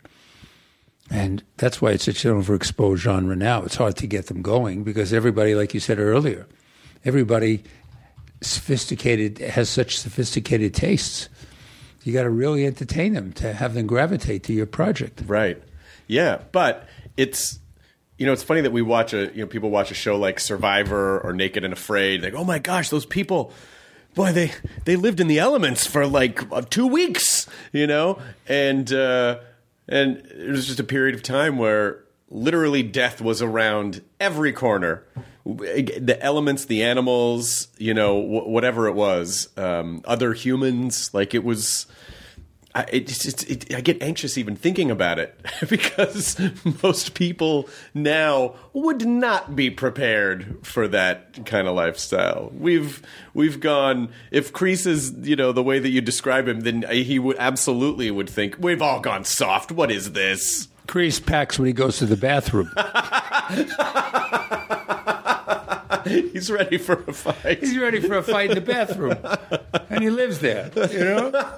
And that's why it's such an overexposed genre now. It's hard to get them going because everybody, like you said earlier, everybody sophisticated has such sophisticated tastes. You got to really entertain them to have them gravitate to your project. Right. Yeah, but it's you know it's funny that we watch a you know people watch a show like Survivor or Naked and Afraid. Like, oh my gosh, those people, boy, they they lived in the elements for like uh, two weeks, you know, and uh, and it was just a period of time where literally death was around every corner. The elements, the animals, you know, wh- whatever it was, um, other humans, like it was. I, it, it, it, I get anxious even thinking about it because most people now would not be prepared for that kind of lifestyle. We've we've gone. If Kreese is, you know, the way that you describe him, then he would absolutely would think we've all gone soft. What is this? Kreese packs when he goes to the bathroom. He's ready for a fight. He's ready for a fight in the bathroom, and he lives there. You know.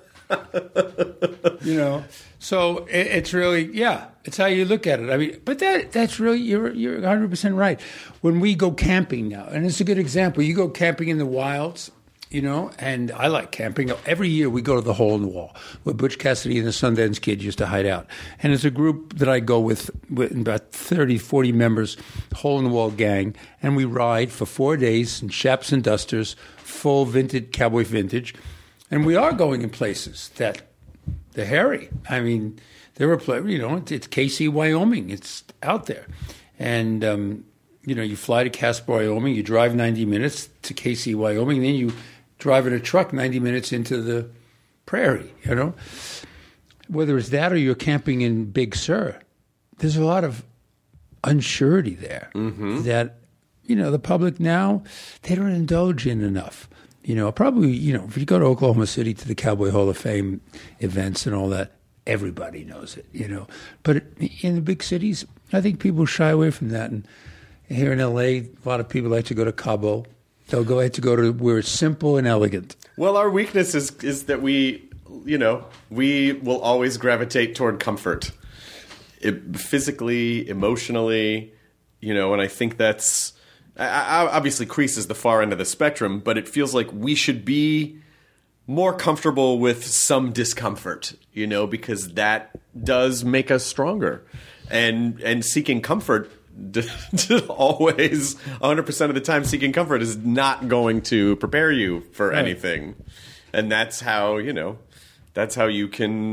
You know, so it, it's really, yeah, it's how you look at it. I mean, but that that's really, you're you're one hundred percent right. When we go camping now, and it's a good example, you go camping in the wilds, You know, and I like camping. Every year we go to the Hole in the Wall, where Butch Cassidy and the Sundance Kid used to hide out. And it's a group that I go with, with about thirty, forty members, Hole in the Wall gang, and we ride for four days in chaps and dusters, full vintage, cowboy vintage. And we are going in places that they're hairy. I mean, there are places, you know, it's Casey, Wyoming. It's out there. And, um, you know, you fly to Casper, Wyoming, you drive ninety minutes to Casey, Wyoming, and then you drive in a truck ninety minutes into the prairie, you know. Whether it's that or you're camping in Big Sur, there's a lot of unsurety there mm-hmm. that, you know, the public now, they don't indulge in enough. You know, probably, you know, if you go to Oklahoma City to the Cowboy Hall of Fame events and all that, everybody knows it, you know. But in the big cities, I think people shy away from that. And here in L A, a lot of people like to go to Cabo. They'll go ahead to go to where it's simple and elegant. Well, our weakness is is that we, you know, we will always gravitate toward comfort, it, physically, emotionally, you know. And I think that's I, I, obviously Crease is the far end of the spectrum, but it feels like we should be more comfortable with some discomfort, you know, because that does make us stronger, and and seeking comfort. Always one hundred percent of the time seeking comfort is not going to prepare you for right. anything. And that's how, you know, that's how you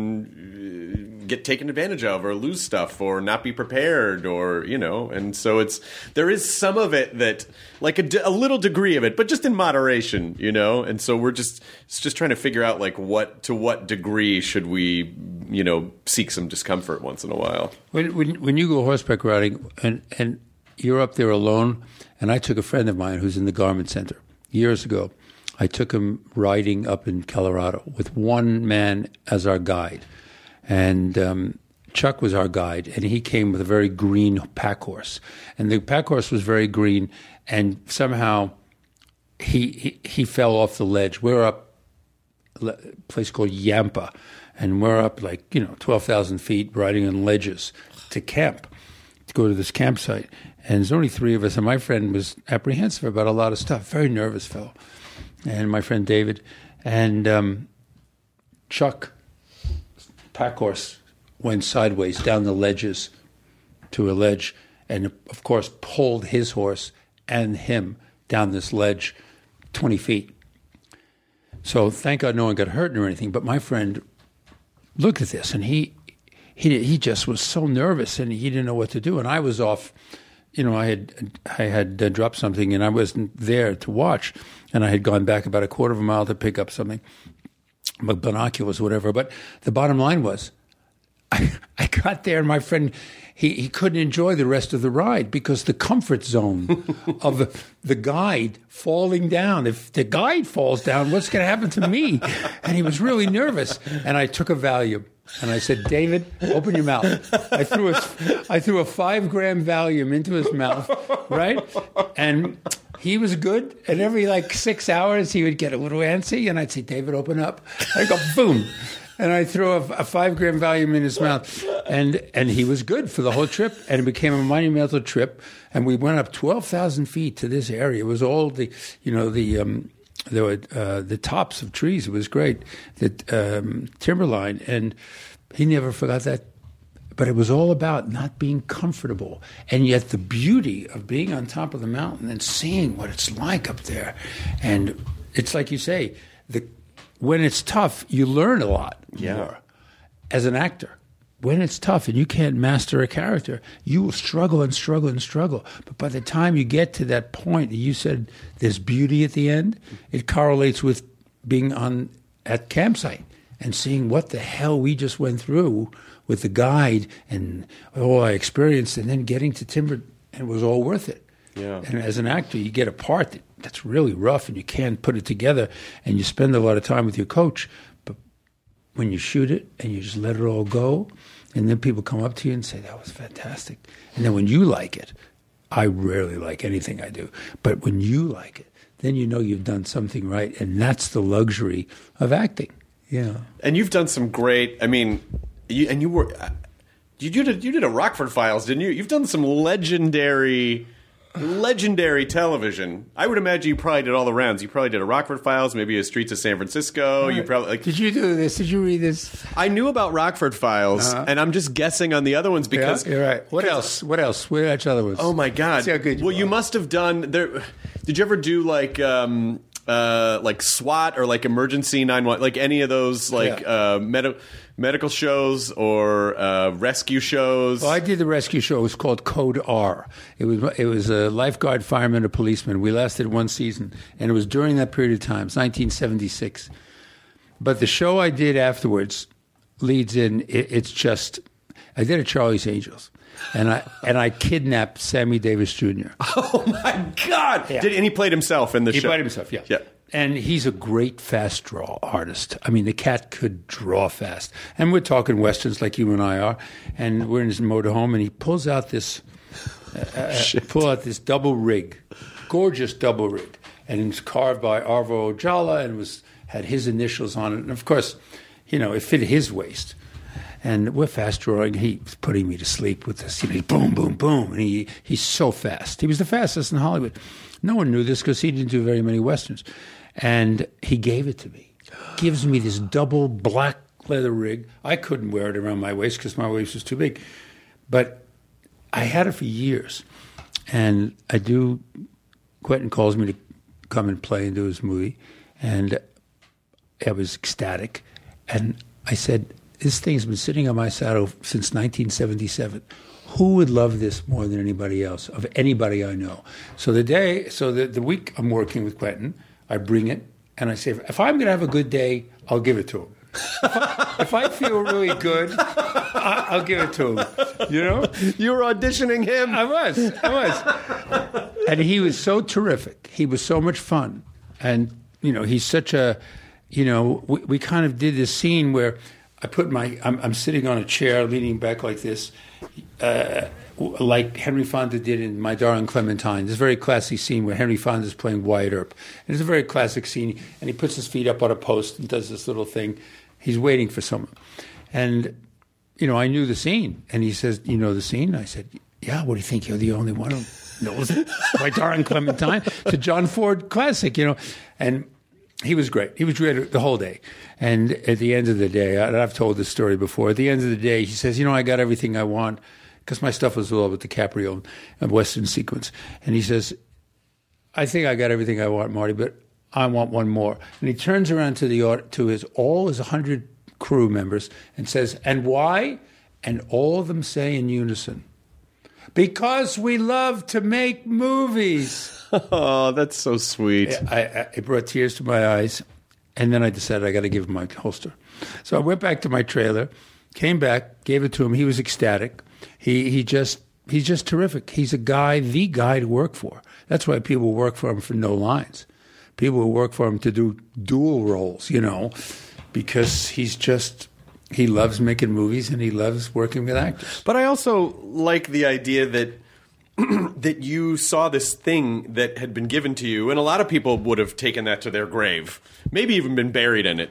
can get taken advantage of or lose stuff or not be prepared or, you know. And so it's there is some of it that like a, a little degree of it, but just in moderation, you know. And so we're just it's just trying to figure out like what to what degree should we, you know, seek some discomfort once in a while. When when, when you go horseback riding and, and you're up there alone, and I took a friend of mine who's in the Garment Center years ago. I took him riding up in Colorado with one man as our guide. And um, Chuck was our guide, and he came with a very green pack horse. And the pack horse was very green, and somehow he he, he fell off the ledge. We're up a place called Yampa, and we're up like, you know, twelve thousand feet riding on ledges to camp, to go to this campsite. And there's only three of us, and my friend was apprehensive about a lot of stuff, very nervous fellow. And my friend David, and um, Chuck, pack horse, went sideways down the ledges to a ledge, and of course pulled his horse and him down this ledge twenty feet. So thank God no one got hurt or anything, but my friend looked at this, and he he he just was so nervous, and he didn't know what to do, and I was off. You know, I had I had uh, dropped something, and I wasn't there to watch, and I had gone back about a quarter of a mile to pick up something, binoculars, whatever. But the bottom line was, I, I got there, and my friend, he, he couldn't enjoy the rest of the ride because the comfort zone of the, the guide falling down. If the guide falls down, what's going to happen to me? And he was really nervous, and I took a Valium. And I said, David, open your mouth. I threw a, I threw a five gram Valium into his mouth, right? And he was good. And every like six hours, he would get a little antsy. And I'd say, David, open up. I'd go, boom. And I threw a, a five gram Valium in his mouth. And and he was good for the whole trip. And it became a monumental trip. And we went up twelve thousand feet to this area. It was all the, you know, the... Um, There were uh, the tops of trees. It was great, the um, timberline, and he never forgot that. But it was all about not being comfortable, and yet the beauty of being on top of the mountain and seeing what it's like up there. And it's like you say, the when it's tough, you learn a lot yeah. more as an actor. When it's tough and you can't master a character, you will struggle and struggle and struggle. But by the time you get to that point, you said there's beauty at the end, it correlates with being on at campsite and seeing what the hell we just went through with the guide and all I experienced, and then getting to Timber, and it was all worth it. Yeah. And as an actor, you get a part that, that's really rough and you can't put it together, and you spend a lot of time with your coach. When you shoot it and you just let it all go, and then people come up to you and say, that was fantastic. And then when you like it, I rarely like anything I do, but when you like it, then you know you've done something right, and that's the luxury of acting. Yeah. And you've done some great, I mean, you, and you were, you did, a, you did a Rockford Files, didn't you? You've done some legendary legendary television. I would imagine you probably did all the rounds. You probably did a Rockford Files, maybe a Streets of San Francisco. You probably like. Did you do this? Did you read this? I knew about Rockford Files, uh-huh. and I'm just guessing on the other ones because yeah, you're right. What else? What else? Which other ones? Oh my God! See how good you well, are. You must have done there. Did you ever do like? Um, Uh, like SWAT or like Emergency nine one one, like any of those like yeah. uh, med- medical shows or uh, rescue shows? Well, I did the rescue show. It was called Code R. It was it was a lifeguard, fireman, a policeman. We lasted one season, and it was during that period of time. It's nineteen seventy-six. But the show I did afterwards leads in. It, it's just I did a Charlie's Angels. And I and I kidnapped Sammy Davis Junior Oh my God! Yeah. Did and he played himself in the he show. He played himself, yeah. Yeah. And he's a great fast draw artist. I mean, the cat could draw fast. And we're talking westerns like you and I are. And we're in his motorhome, and he pulls out this, uh, pull out this double rig, gorgeous double rig, and it was carved by Arvo Ojala, and was had his initials on it. And of course, you know, it fit his waist. And we're fast drawing. He was putting me to sleep with this, you know, boom, boom, boom. And he he's so fast. He was the fastest in Hollywood. No one knew this because he didn't do very many westerns. And he gave it to me. Gives me this double black leather rig. I couldn't wear it around my waist because my waist was too big. But I had it for years. And I do, Quentin calls me to come and play and do his movie. And I was ecstatic. And I said, this thing's been sitting on my saddle since nineteen seventy-seven. Who would love this more than anybody else, of anybody I know? So the day, so the, the week I'm working with Quentin, I bring it, and I say, if I'm going to have a good day, I'll give it to him. If I, if I feel really good, I, I'll give it to him. You know? You were auditioning him. I was. I was. And he was so terrific. He was so much fun. And, you know, he's such a, you know, we, we kind of did this scene where I put my, I'm, I'm sitting on a chair leaning back like this, uh, like Henry Fonda did in My Darling Clementine. This very classic scene where Henry Fonda is playing Wyatt Earp. And it's a very classic scene, and he puts his feet up on a post and does this little thing. He's waiting for someone. And, you know, I knew the scene. And he says, you know the scene? I said, yeah, what do you think? You're the only one who knows it? My Darling Clementine. It's a John Ford classic, you know. And he was great. He was great the whole day. And at the end of the day, and I've told this story before, at the end of the day, he says, you know, I got everything I want, because my stuff was all with DiCaprio and Western sequence. And he says, I think I got everything I want, Marty, but I want one more. And he turns around to the to his all his one hundred crew members and says, and why? And all of them say in unison, because we love to make movies. Oh, that's so sweet. I, I, it brought tears to my eyes. And then I decided I got to give him my holster. So I went back to my trailer, came back, gave it to him. He was ecstatic. He he just he's just terrific. He's a guy, the guy to work for. That's why people work for him for no lines. People who work for him to do dual roles, you know, because he's just, he loves making movies and he loves working with actors. But I also like the idea that that you saw this thing that had been given to you, and a lot of people would have taken that to their grave, maybe even been buried in it.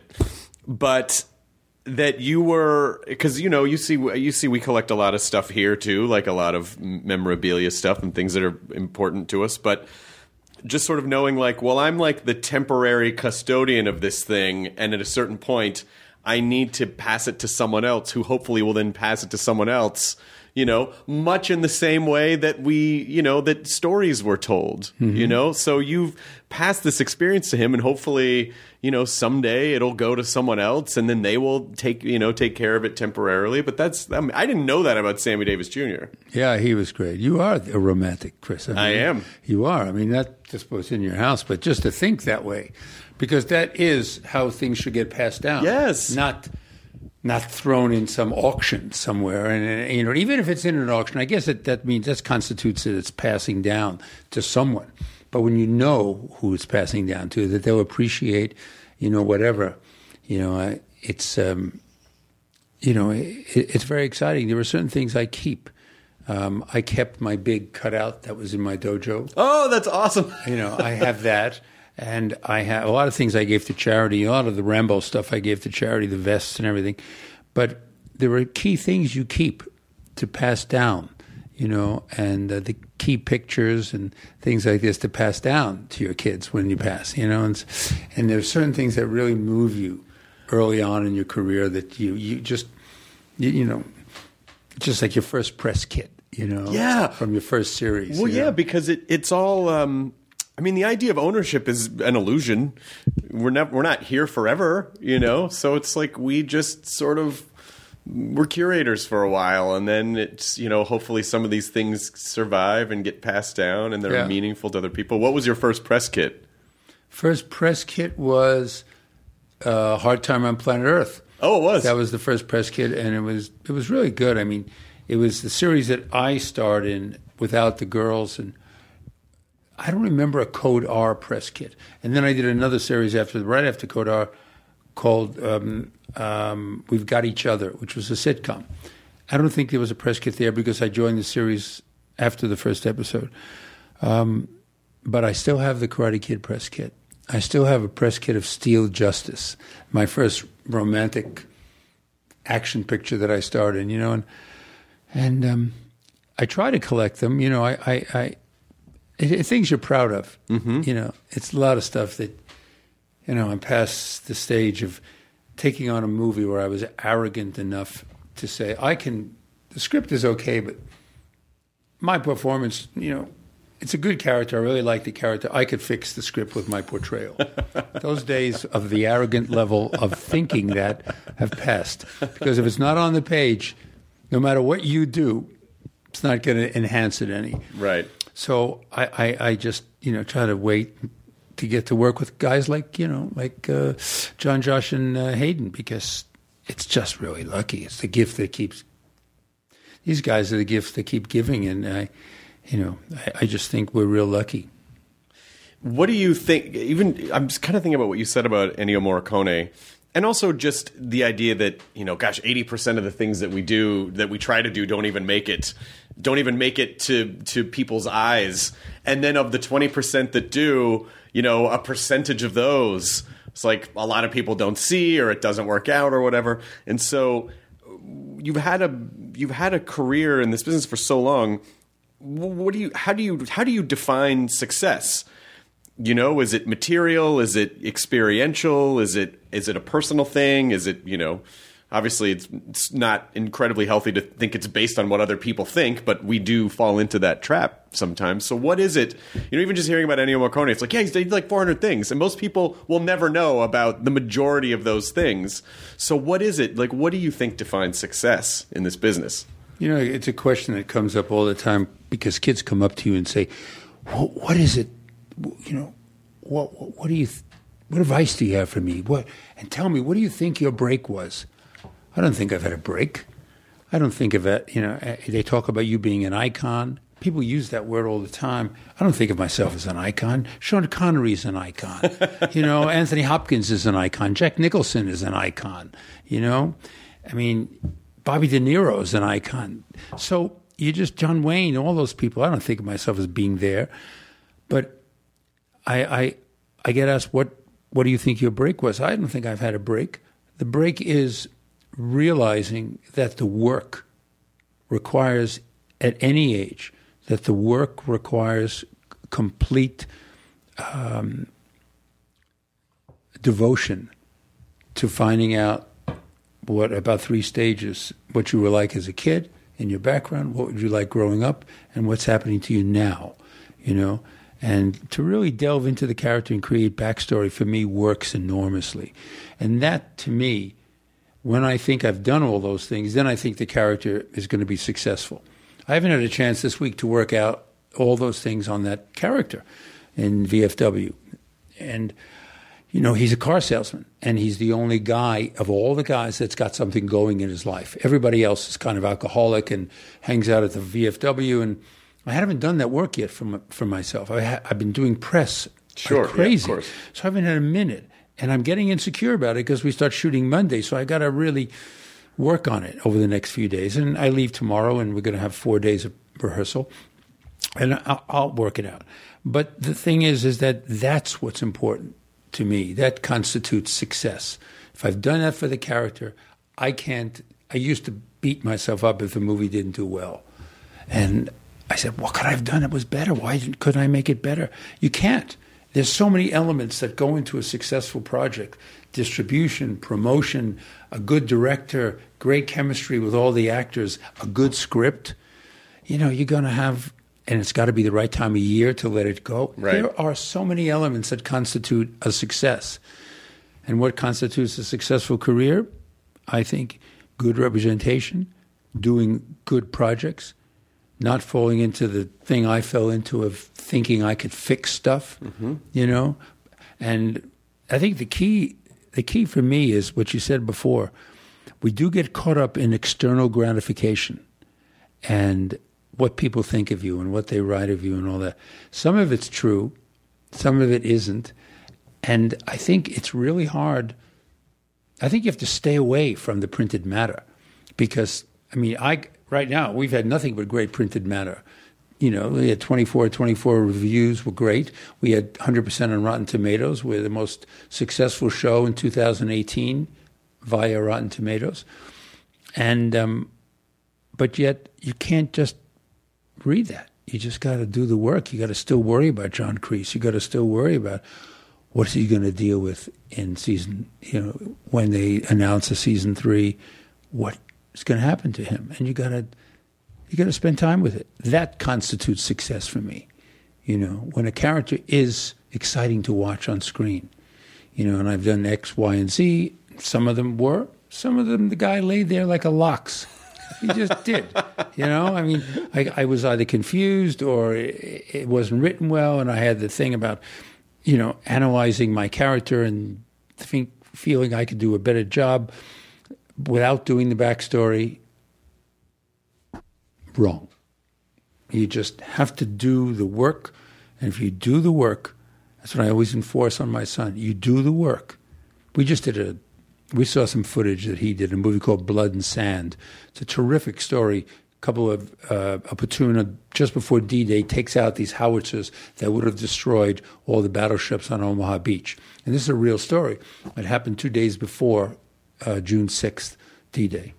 But that you were, because you know, you see, you see, we collect a lot of stuff here too, like a lot of memorabilia stuff and things that are important to us. But just sort of knowing, like, well, I'm like the temporary custodian of this thing, and at a certain point, I need to pass it to someone else, who hopefully will then pass it to someone else. You know, much in the same way that we, you know, that stories were told, mm-hmm. you know, so you've passed this experience to him, and hopefully, you know, someday it'll go to someone else, and then they will take, you know, take care of it temporarily. But that's, I mean, I didn't know that about Sammy Davis Junior Yeah, he was great. You are a romantic, Chris. I, mean, I am. You are. I mean, not just what's in your house, but just to think that way, because that is how things should get passed down. Yes. Not not thrown in some auction somewhere. And, you know, even if it's in an auction, I guess that, that means that constitutes that it's passing down to someone. But when you know who it's passing down to, that they'll appreciate, you know, whatever, you know, it's, um, you know, it, it's very exciting. There are certain things I keep. Um, I kept my big cutout that was in my dojo. Oh, that's awesome. You know, I have that. And I have a lot of things I gave to charity. A lot of the Rambo stuff I gave to charity, the vests and everything. But there are key things you keep to pass down, you know. And uh, the key pictures and things like this to pass down to your kids when you pass, you know. And, and there's certain things that really move you early on in your career that you, you just, you, you know, just like your first press kit, you know, yeah. from your first series. Well, you yeah, know? because it, it's all, um, I mean, the idea of ownership is an illusion. We're never, we're not here forever, you know, so it's like we just sort of, we're curators for a while, and then it's, you know, hopefully some of these things survive and get passed down and they're Yeah. meaningful to other people. What was your first press kit? First press kit was uh, Hard Time on Planet Earth. Oh, it was. That was the first press kit, and it was it was really good. I mean, it was the series that I starred in without the girls, and I don't remember a Code R press kit. And then I did another series after, right after Code R, called um, um, We've Got Each Other, which was a sitcom. I don't think there was a press kit there because I joined the series after the first episode. Um, but I still have the Karate Kid press kit. I still have a press kit of Steel Justice, my first romantic action picture that I starred in, you know, and and um, I try to collect them. You know, I, I, I it, it, things you're proud of. Mm-hmm. You know, it's a lot of stuff that, you know, I'm past the stage of taking on a movie where I was arrogant enough to say, I can, the script is okay, but my performance, you know, it's a good character. I really like the character. I could fix the script with my portrayal. Those days of the arrogant level of thinking that have passed. Because if it's not on the page, no matter what you do, it's not going to enhance it any. Right. So I, I, I just, you know, try to wait to get to work with guys like, you know, like uh, John, Josh, and uh, Hayden, because it's just really lucky. It's the gift that keeps, these guys are the gifts that keep giving, and I, you know, I, I just think we're real lucky. What do you think, even, I'm just kind of thinking about what you said about Ennio Morricone, and also just the idea that, you know, gosh, eighty percent of the things that we do, that we try to do, don't even make it, don't even make it to, to people's eyes. And then of the twenty percent that do, you know, a percentage of those, it's like a lot of people don't see, or it doesn't work out or whatever. And so you've had a, you've had a career in this business for so long. What do you, how do you, how do you define success? You know, is it material? Is it experiential? Is it, is it a personal thing? Is it, you know, obviously it's, it's not incredibly healthy to think it's based on what other people think, but we do fall into that trap sometimes. So what is it? You know, even just hearing about Ennio Morricone, it's like, yeah, he's did like four hundred things. And most people will never know about the majority of those things. So what is it? Like, what do you think defines success in this business? You know, it's a question that comes up all the time because kids come up to you and say, what is it? You know, what, what, what do you, th- what advice do you have for me? What, and tell me, what do you think your break was? I don't think I've had a break. I don't think of it, you know, they talk about you being an icon. People use that word all the time. I don't think of myself as an icon. Sean Connery is an icon. You know, Anthony Hopkins is an icon. Jack Nicholson is an icon. You know, I mean, Bobby De Niro is an icon. So you just, John Wayne, all those people, I don't think of myself as being there. But I, I, I get asked, what, what do you think your break was? I don't think I've had a break. The break is realizing that the work requires, at any age, that the work requires complete um, devotion to finding out what about three stages, what you were like as a kid, in your background, what would you like growing up, and what's happening to you now, you know? And to really delve into the character and create backstory, for me, works enormously. And that, to me, when I think I've done all those things, then I think the character is going to be successful. I haven't had a chance this week to work out all those things on that character in V F W. And, you know, he's a car salesman, and he's the only guy of all the guys that's got something going in his life. Everybody else is kind of alcoholic and hangs out at the V F W, and I haven't done that work yet for, my, for myself. I ha- I've been doing press sure, like crazy, yeah, of course. So I haven't had a minute. And I'm getting insecure about it because we start shooting Monday, so I got to really work on it over the next few days. And I leave tomorrow, and we're going to have four days of rehearsal, and I'll, I'll work it out. But the thing is, is that that's what's important to me. That constitutes success. If I've done that for the character, I can't. I used to beat myself up if the movie didn't do well, and I said, what could I have done that was better? Why didn't, couldn't I make it better? You can't. There's so many elements that go into a successful project. Distribution, promotion, a good director, great chemistry with all the actors, a good script. You know, you're going to have, and it's got to be the right time of year to let it go. Right. There are so many elements that constitute a success. And what constitutes a successful career? I think good representation, doing good projects, not falling into the thing I fell into of thinking I could fix stuff, mm-hmm. you know. And I think the key, the key for me is what you said before. We do get caught up in external gratification and what people think of you and what they write of you and all that. Some of it's true, some of it isn't. And I think it's really hard. I think you have to stay away from the printed matter because, I mean, I right now, we've had nothing but great printed matter. You know, we had twenty-four, twenty-four reviews were great. We had one hundred percent on Rotten Tomatoes. We're the most successful show in two thousand eighteen via Rotten Tomatoes. And, um, but yet you can't just read that. You just got to do the work. You got to still worry about John Kreese. You got to still worry about what's he going to deal with in season, you know, when they announce a season three, what is going to happen to him. And you got to, you got to spend time with it. That constitutes success for me. You know, when a character is exciting to watch on screen, you know, and I've done X, Y, and Z. Some of them were, some of them, the guy laid there like a lox. He just did, you know. I mean, I, I was either confused or it, it wasn't written well, and I had the thing about, you know, analyzing my character and think, feeling I could do a better job without doing the backstory. Wrong. You just have to do the work, and if you do the work, that's what I always enforce on my son. You do the work. We just did a. We saw some footage that he did, a movie called Blood and Sand. It's a terrific story. A couple of, uh, a platoon of, just before D-Day takes out these howitzers that would have destroyed all the battleships on Omaha Beach. And this is a real story. It happened two days before uh, June sixth, D-Day.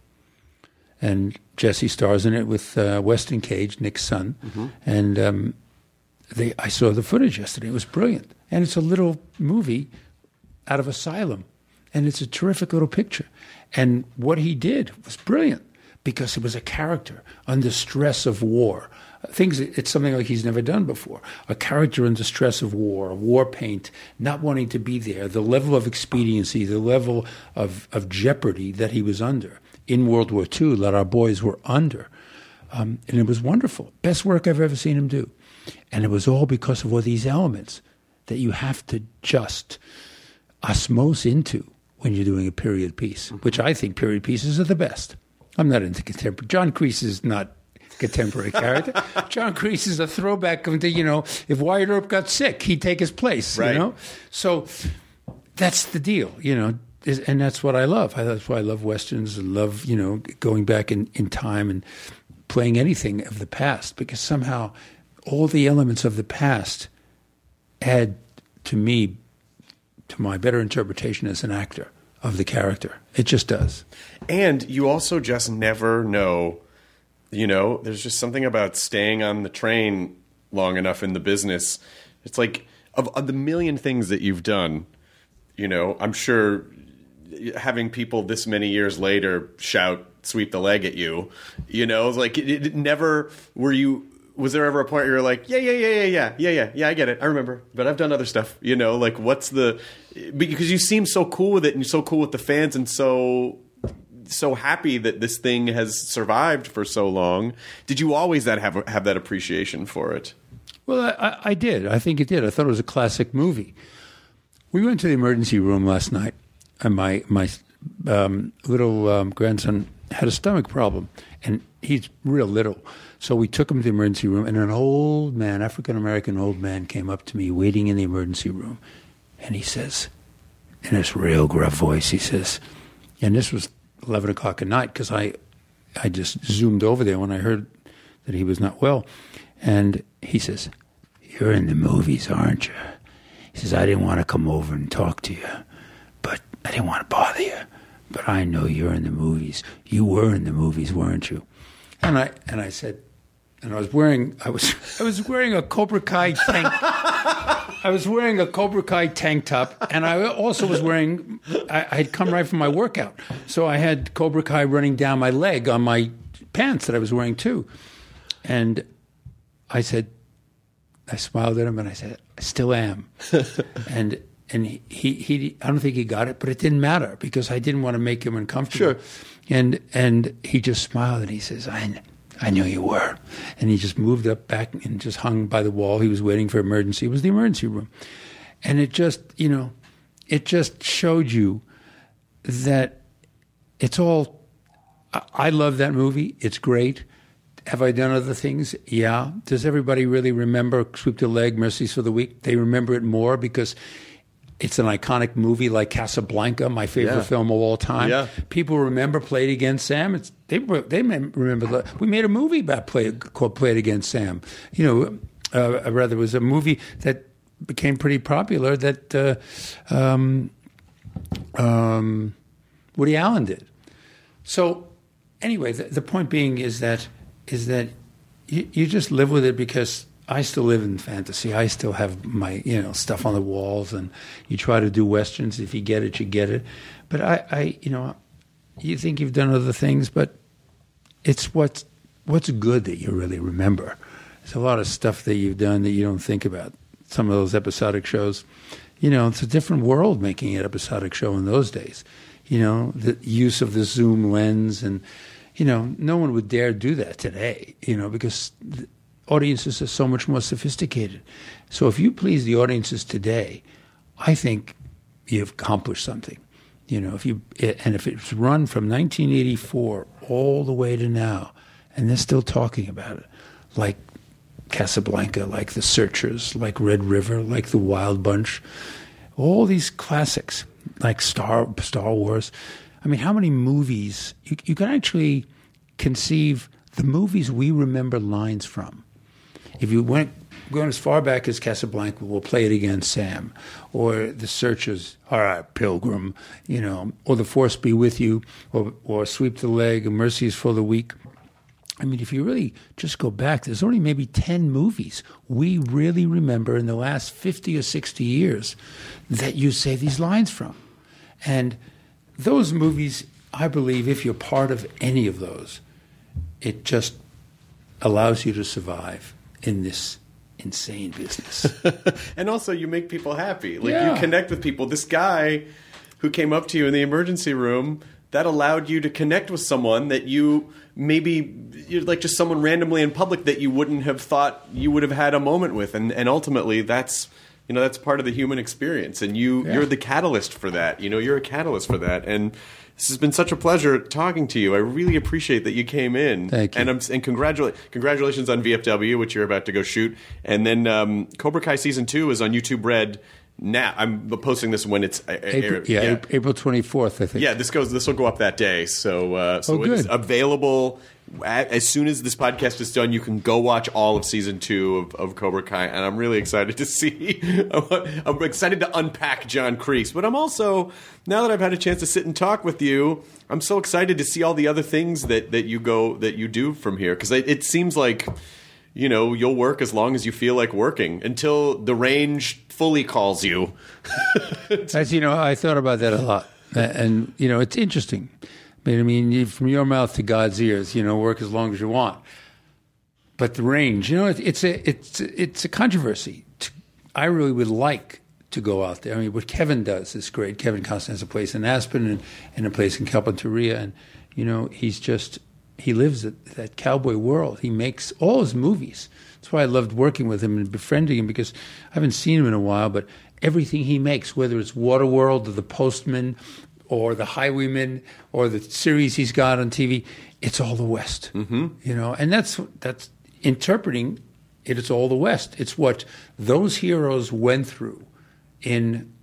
And Jesse stars in it with uh, Weston Cage, Nick's son. Mm-hmm. And um, they, I saw the footage yesterday. It was brilliant. And it's a little movie out of Asylum. And it's a terrific little picture. And what he did was brilliant because it was a character under stress of war. Things, it's something like he's never done before. A character under stress of war, war paint, not wanting to be there, the level of expediency, the level of, of jeopardy that he was under in World War Two that our boys were under. Um, and it was wonderful. Best work I've ever seen him do. And it was all because of all these elements that you have to just osmose into when you're doing a period piece, which I think period pieces are the best. I'm not into contemporary. John Kreese is not contemporary character. John Kreese is a throwback to, you know, if Wyatt Earp got sick, he'd take his place, right. You know? So that's the deal, you know, and that's what I love. That's why I love Westerns and love, you know, going back in, in time and playing anything of the past, because somehow all the elements of the past add to me, to my better interpretation as an actor of the character. It just does. And you also just never know, you know, there's just something about staying on the train long enough in the business. It's like, of, of the million things that you've done, you know, I'm sure having people this many years later shout, sweep the leg at you, you know, like it, it never, were you, was there ever a point where you're like, yeah, yeah, yeah, yeah, yeah, yeah, yeah, yeah, I get it, I remember, but I've done other stuff, you know, like what's the, because you seem so cool with it and you're so cool with the fans and so, so happy that this thing has survived for so long. Did you always that have have that appreciation for it? Well, I, I did. I think it did. I thought it was a classic movie. We went to the emergency room last night, and my my um, little um, grandson had a stomach problem, and he's real little. So we took him to the emergency room, and an old man, African-American old man, came up to me waiting in the emergency room, and he says, in this real gruff voice, he says, and this was eleven o'clock at night because I, I just zoomed over there when I heard that he was not well, and he says, "You're in the movies, aren't you?" He says, "I didn't want to come over and talk to you, but I didn't want to bother you, but I know you're in the movies. You were in the movies, weren't you?" And I and I said, and I was wearing I was I was wearing a Cobra Kai tank. I was wearing a Cobra Kai tank top, and I also was wearing. I, I had come right from my workout, so I had Cobra Kai running down my leg on my pants that I was wearing too. And I said, I smiled at him, and I said, "I still am." and and he, he he I don't think he got it, but it didn't matter because I didn't want to make him uncomfortable. Sure. And and he just smiled, and he says, "I." I knew you were. And he just moved up back and just hung by the wall. He was waiting for emergency. It was the emergency room. And it just, you know, it just showed you that it's all, I, I love that movie. It's great. Have I done other things? Yeah. Does everybody really remember Sweep the Leg, Mercies for the Weak? They remember it more because it's an iconic movie like Casablanca, my favorite Yeah. film of all time. Yeah. People remember Play It Against Sam. It's, they they remember. The, we made a movie about play, called Play It Against Sam. You know, uh, rather it was a movie that became pretty popular that uh, um, um, Woody Allen did. So anyway, the, the point being is that is that you, you just live with it because I still live in fantasy. I still have my, you know, stuff on the walls, and you try to do Westerns. If you get it, you get it. But I, I you know, you think you've done other things, but it's what's, what's good that you really remember. There's a lot of stuff that you've done that you don't think about. Some of those episodic shows, you know, it's a different world making an episodic show in those days. You know, the use of the zoom lens, and, you know, no one would dare do that today, you know, because the audiences are so much more sophisticated. So if you please the audiences today, I think you've accomplished something. You know, if you and if it's run from nineteen eighty-four all the way to now, and they're still talking about it, like Casablanca, like The Searchers, like Red River, like The Wild Bunch, all these classics, like Star Star Wars. I mean, how many movies you, you can actually conceive the movies we remember lines from? If you went going as far back as Casablanca, we'll Play It Against Sam, or The Searchers, all right, Pilgrim, you know, or The Force Be With You, or, or Sweep the Leg, Mercies for the Weak. I mean, if you really just go back, there's only maybe ten movies we really remember in the last fifty or sixty years that you say these lines from. And those movies, I believe, if you're part of any of those, it just allows you to survive in this insane business. And also, you make people happy. Like, Yeah. you connect with people. This guy who came up to you in the emergency room, that allowed you to connect with someone that you maybe, you're like just someone randomly in public that you wouldn't have thought you would have had a moment with. And, and ultimately, that's, you know, that's part of the human experience. And you, Yeah. you're the catalyst for that. You know, you're a catalyst for that. And this has been such a pleasure talking to you. I really appreciate that you came in. Thank you. And I'm and congratula- congratulations on V F W, which you're about to go shoot. And then um, Cobra Kai season two is on YouTube Red now. I'm posting this when it's uh, April, aired. yeah, April twenty-fourth, I think. Yeah, this goes. This will go up that day. So, uh, so Oh, it is good. available at, as soon as this podcast is done. You can go watch all of season two of, of Cobra Kai, and I'm really excited to see. I'm excited to unpack John Kreese, but I'm also, now that I've had a chance to sit and talk with you, I'm so excited to see all the other things that that you go that you do from here, because it, it seems like, you know, you'll work as long as you feel like working until the range fully calls you. As you know, I thought about that a lot. And, you know, it's interesting. But, I mean, you, from your mouth to God's ears, you know, work as long as you want. But the range, you know, it, it's a it's it's a controversy. I really would like to go out there. I mean, what Kevin does is great. Kevin Costner has a place in Aspen and, and a place in Carpinteria. And, you know, he's just, he lives that, that cowboy world. He makes all his movies. That's why I loved working with him and befriending him, because I haven't seen him in a while, but everything he makes, whether it's Waterworld or The Postman or The Highwayman or the series he's got on T V, it's all the West. Mm-hmm. You know, and that's that's interpreting it. It's all the West. It's what those heroes went through in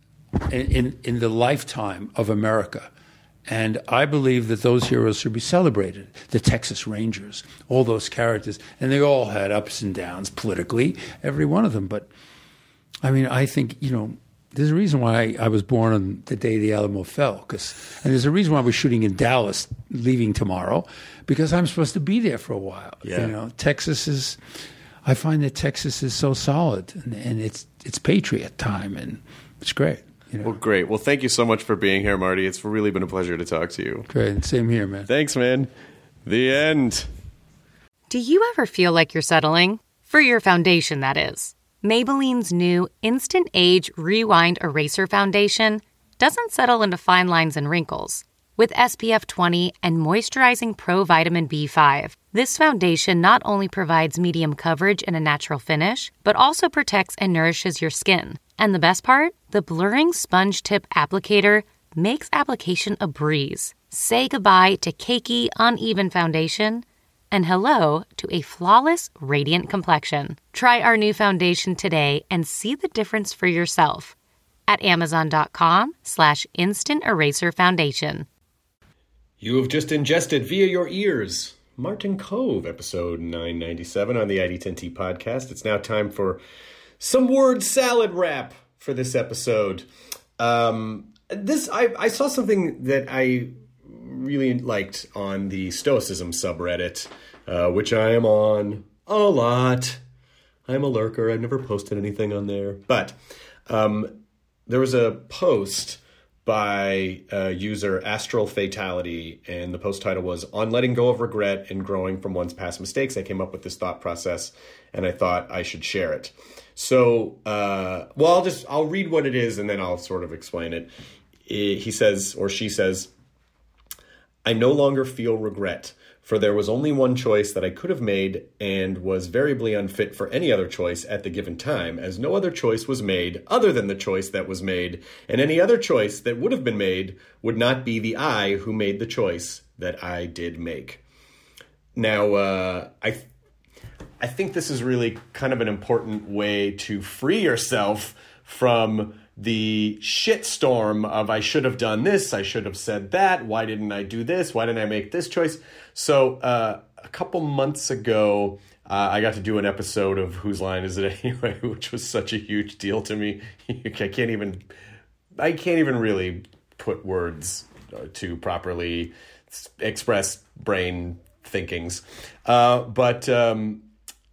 in in the lifetime of America. And I believe that those heroes should be celebrated. The Texas Rangers, all those characters, and they all had ups and downs politically, every one of them. But I mean, I think, you know, there's a reason why I was born on the day the Alamo fell, 'cause, and there's a reason why we're shooting in Dallas, leaving tomorrow, because I'm supposed to be there for a while. Yeah. You know, Texas is, I find that Texas is so solid, and, and it's it's Patriot time, and it's great. You know? Well, great. Well, thank you so much for being here, Marty. It's really been a pleasure to talk to you. Great. Same here, man. Thanks, man. The end. Do you ever feel like you're settling? For your foundation, that is. Maybelline's new Instant Age Rewind Eraser Foundation doesn't settle into fine lines and wrinkles. With S P F twenty and moisturizing Pro Vitamin B five, this foundation not only provides medium coverage and a natural finish, but also protects and nourishes your skin. And the best part? The blurring sponge tip applicator makes application a breeze. Say goodbye to cakey, uneven foundation and hello to a flawless, radiant complexion. Try our new foundation today and see the difference for yourself at amazon.com slash instant eraser foundation. You have just ingested via your ears Martin Kove, episode nine ninety-seven on the I D ten T podcast. It's now time for some word salad wrap for this episode. Um, this I, I saw something that I really liked on the Stoicism subreddit, uh, which I am on a lot. I'm a lurker. I've never posted anything on there. But um, there was a post by uh, user Astral Fatality, and the post title was On Letting Go of Regret and Growing from One's Past Mistakes. I came up with this thought process, and I thought I should share it. So, uh, well, I'll just, I'll read what it is, and then I'll sort of explain it. He says, or she says, I no longer feel regret, for there was only one choice that I could have made and was variably unfit for any other choice at the given time, as no other choice was made other than the choice that was made, and any other choice that would have been made would not be the I who made the choice that I did make. Now, uh, I, th- I think this is really kind of an important way to free yourself from the shitstorm of I should have done this, I should have said that, why didn't I do this, why didn't I make this choice? So uh, a couple months ago, uh, I got to do an episode of Whose Line Is It Anyway, which was such a huge deal to me. I can't even, I can't even really put words to properly express brain thinkings. Uh, but um,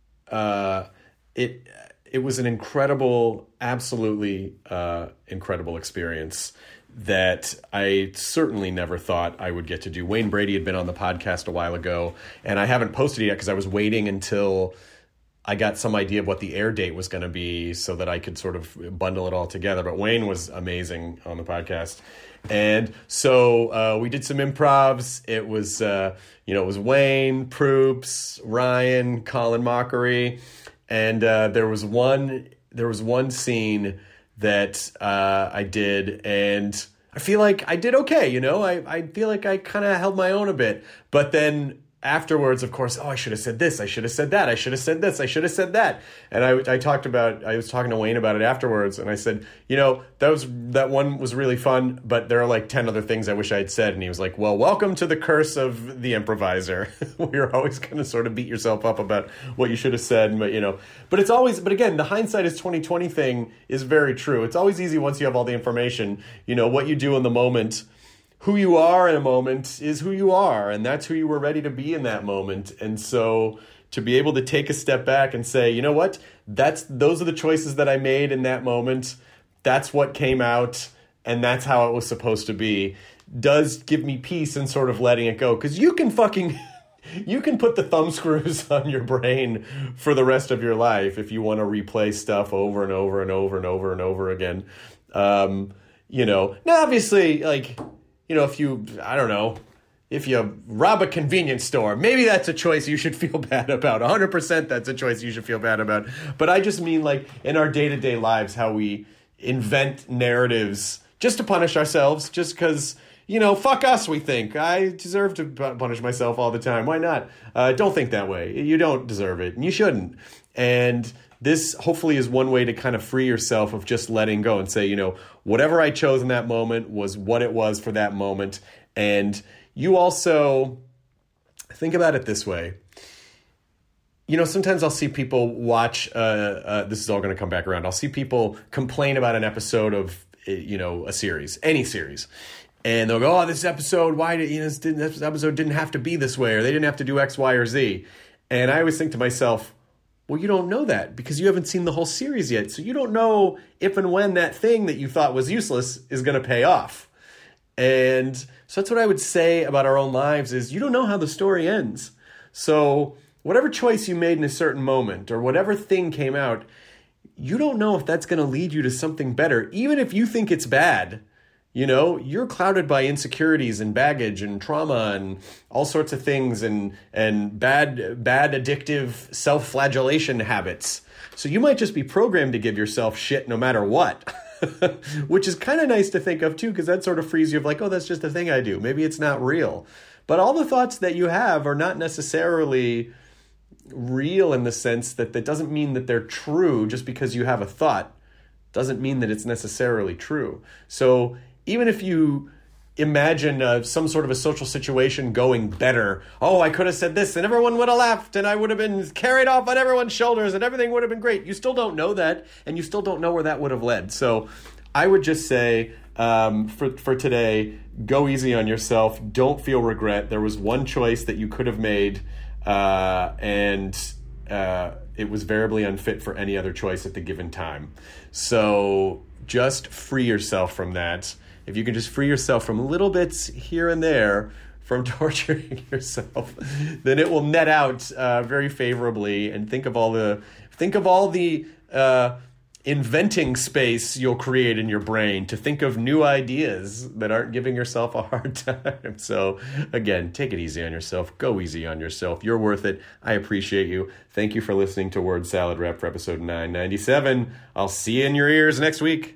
uh, it... It was an incredible, absolutely uh, incredible experience that I certainly never thought I would get to do. Wayne Brady had been on the podcast a while ago, and I haven't posted it yet because I was waiting until I got some idea of what the air date was going to be so that I could sort of bundle it all together. But Wayne was amazing on the podcast. And so uh, we did some improvs. It was, uh, you know, it was Wayne, Proops, Ryan, Colin Mockery. And uh, there was one there was one scene that uh, I did, and I feel like I did okay, you know? I, I feel like I kind of held my own a bit. But then afterwards, of course, oh, I should have said this, I should have said that, I should have said this, I should have said that. And I, I talked about, I was talking to Wayne about it afterwards, and I said, you know, that was that one was really fun, but there are like ten other things I wish I had said. And he was like, well, welcome to the curse of the improviser. You're always going to sort of beat yourself up about what you should have said, but you know, but it's always, but again, the hindsight is twenty twenty thing is very true. It's always easy once you have all the information, you know, what you do in the moment. Who you are in a moment is who you are, and that's who you were ready to be in that moment. And so to be able to take a step back and say, you know what, that's those are the choices that I made in that moment. That's what came out, and that's how it was supposed to be, does give me peace in sort of letting it go. Because you can fucking, you can put the thumb screws on your brain for the rest of your life if you want to replay stuff over and over and over and over and over again. Um, you know, now obviously, like, you know, if you, I don't know, if you rob a convenience store, maybe that's a choice you should feel bad about. one hundred percent that's a choice you should feel bad about. But I just mean, like, in our day-to-day lives, how we invent narratives just to punish ourselves, just because, you know, fuck us, we think. I deserve to punish myself all the time. Why not? Uh, don't think that way. You don't deserve it, and you shouldn't. And this hopefully is one way to kind of free yourself of just letting go and say, you know, whatever I chose in that moment was what it was for that moment. And you also think about it this way. you know, sometimes I'll see people watch, uh, uh, this is all going to come back around. I'll see people complain about an episode of, you know, a series, any series. And they'll go, oh, this episode, why did, you know, this, didn't, this episode didn't have to be this way, or they didn't have to do X, Y, or Z. And I always think to myself, well, you don't know that because you haven't seen the whole series yet. So you don't know if and when that thing that you thought was useless is going to pay off. And so that's what I would say about our own lives is you don't know how the story ends. So whatever choice you made in a certain moment or whatever thing came out, you don't know if that's going to lead you to something better. Even if you think it's bad, you know, you're clouded by insecurities and baggage and trauma and all sorts of things and and bad, bad addictive self-flagellation habits. So you might just be programmed to give yourself shit no matter what, which is kind of nice to think of too, because that sort of frees you of like, oh, that's just a thing I do. Maybe it's not real. But all the thoughts that you have are not necessarily real in the sense that that doesn't mean that they're true. Just because you have a thought doesn't mean that it's necessarily true. So even if you imagine uh, some sort of a social situation going better, oh, I could have said this and everyone would have laughed and I would have been carried off on everyone's shoulders and everything would have been great. You still don't know that, and you still don't know where that would have led. So I would just say um, for, for today, go easy on yourself. Don't feel regret. There was one choice that you could have made, uh, and uh, it was variably unfit for any other choice at the given time. So just free yourself from that. If you can just free yourself from little bits here and there from torturing yourself, then it will net out uh, very favorably. And think of all the think of all the uh, inventing space you'll create in your brain to think of new ideas that aren't giving yourself a hard time. So again, take it easy on yourself. Go easy on yourself. You're worth it. I appreciate you. Thank you for listening to Word Salad Rep for episode nine ninety-seven. I'll see you in your ears next week.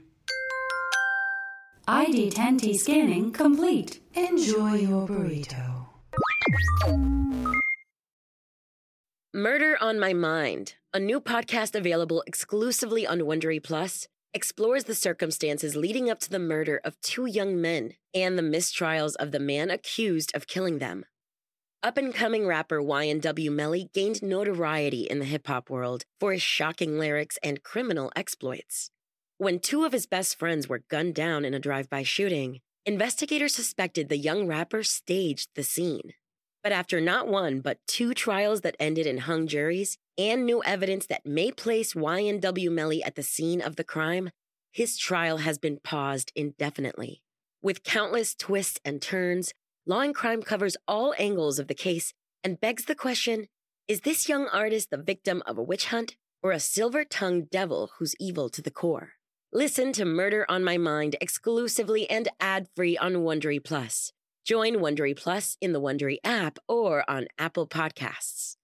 I D ten T scanning complete. Enjoy your burrito. Murder on My Mind, a new podcast available exclusively on Wondery Plus, explores the circumstances leading up to the murder of two young men and the mistrials of the man accused of killing them. Up-and-coming rapper Y N W Melly gained notoriety in the hip-hop world for his shocking lyrics and criminal exploits. When two of his best friends were gunned down in a drive-by shooting, investigators suspected the young rapper staged the scene. But after not one but two trials that ended in hung juries and new evidence that may place Y N W Melly at the scene of the crime, his trial has been paused indefinitely. With countless twists and turns, Law and Crime covers all angles of the case and begs the question, is this young artist the victim of a witch hunt or a silver-tongued devil who's evil to the core? Listen to Murder on My Mind exclusively and ad-free on Wondery Plus. Join Wondery Plus in the Wondery app or on Apple Podcasts.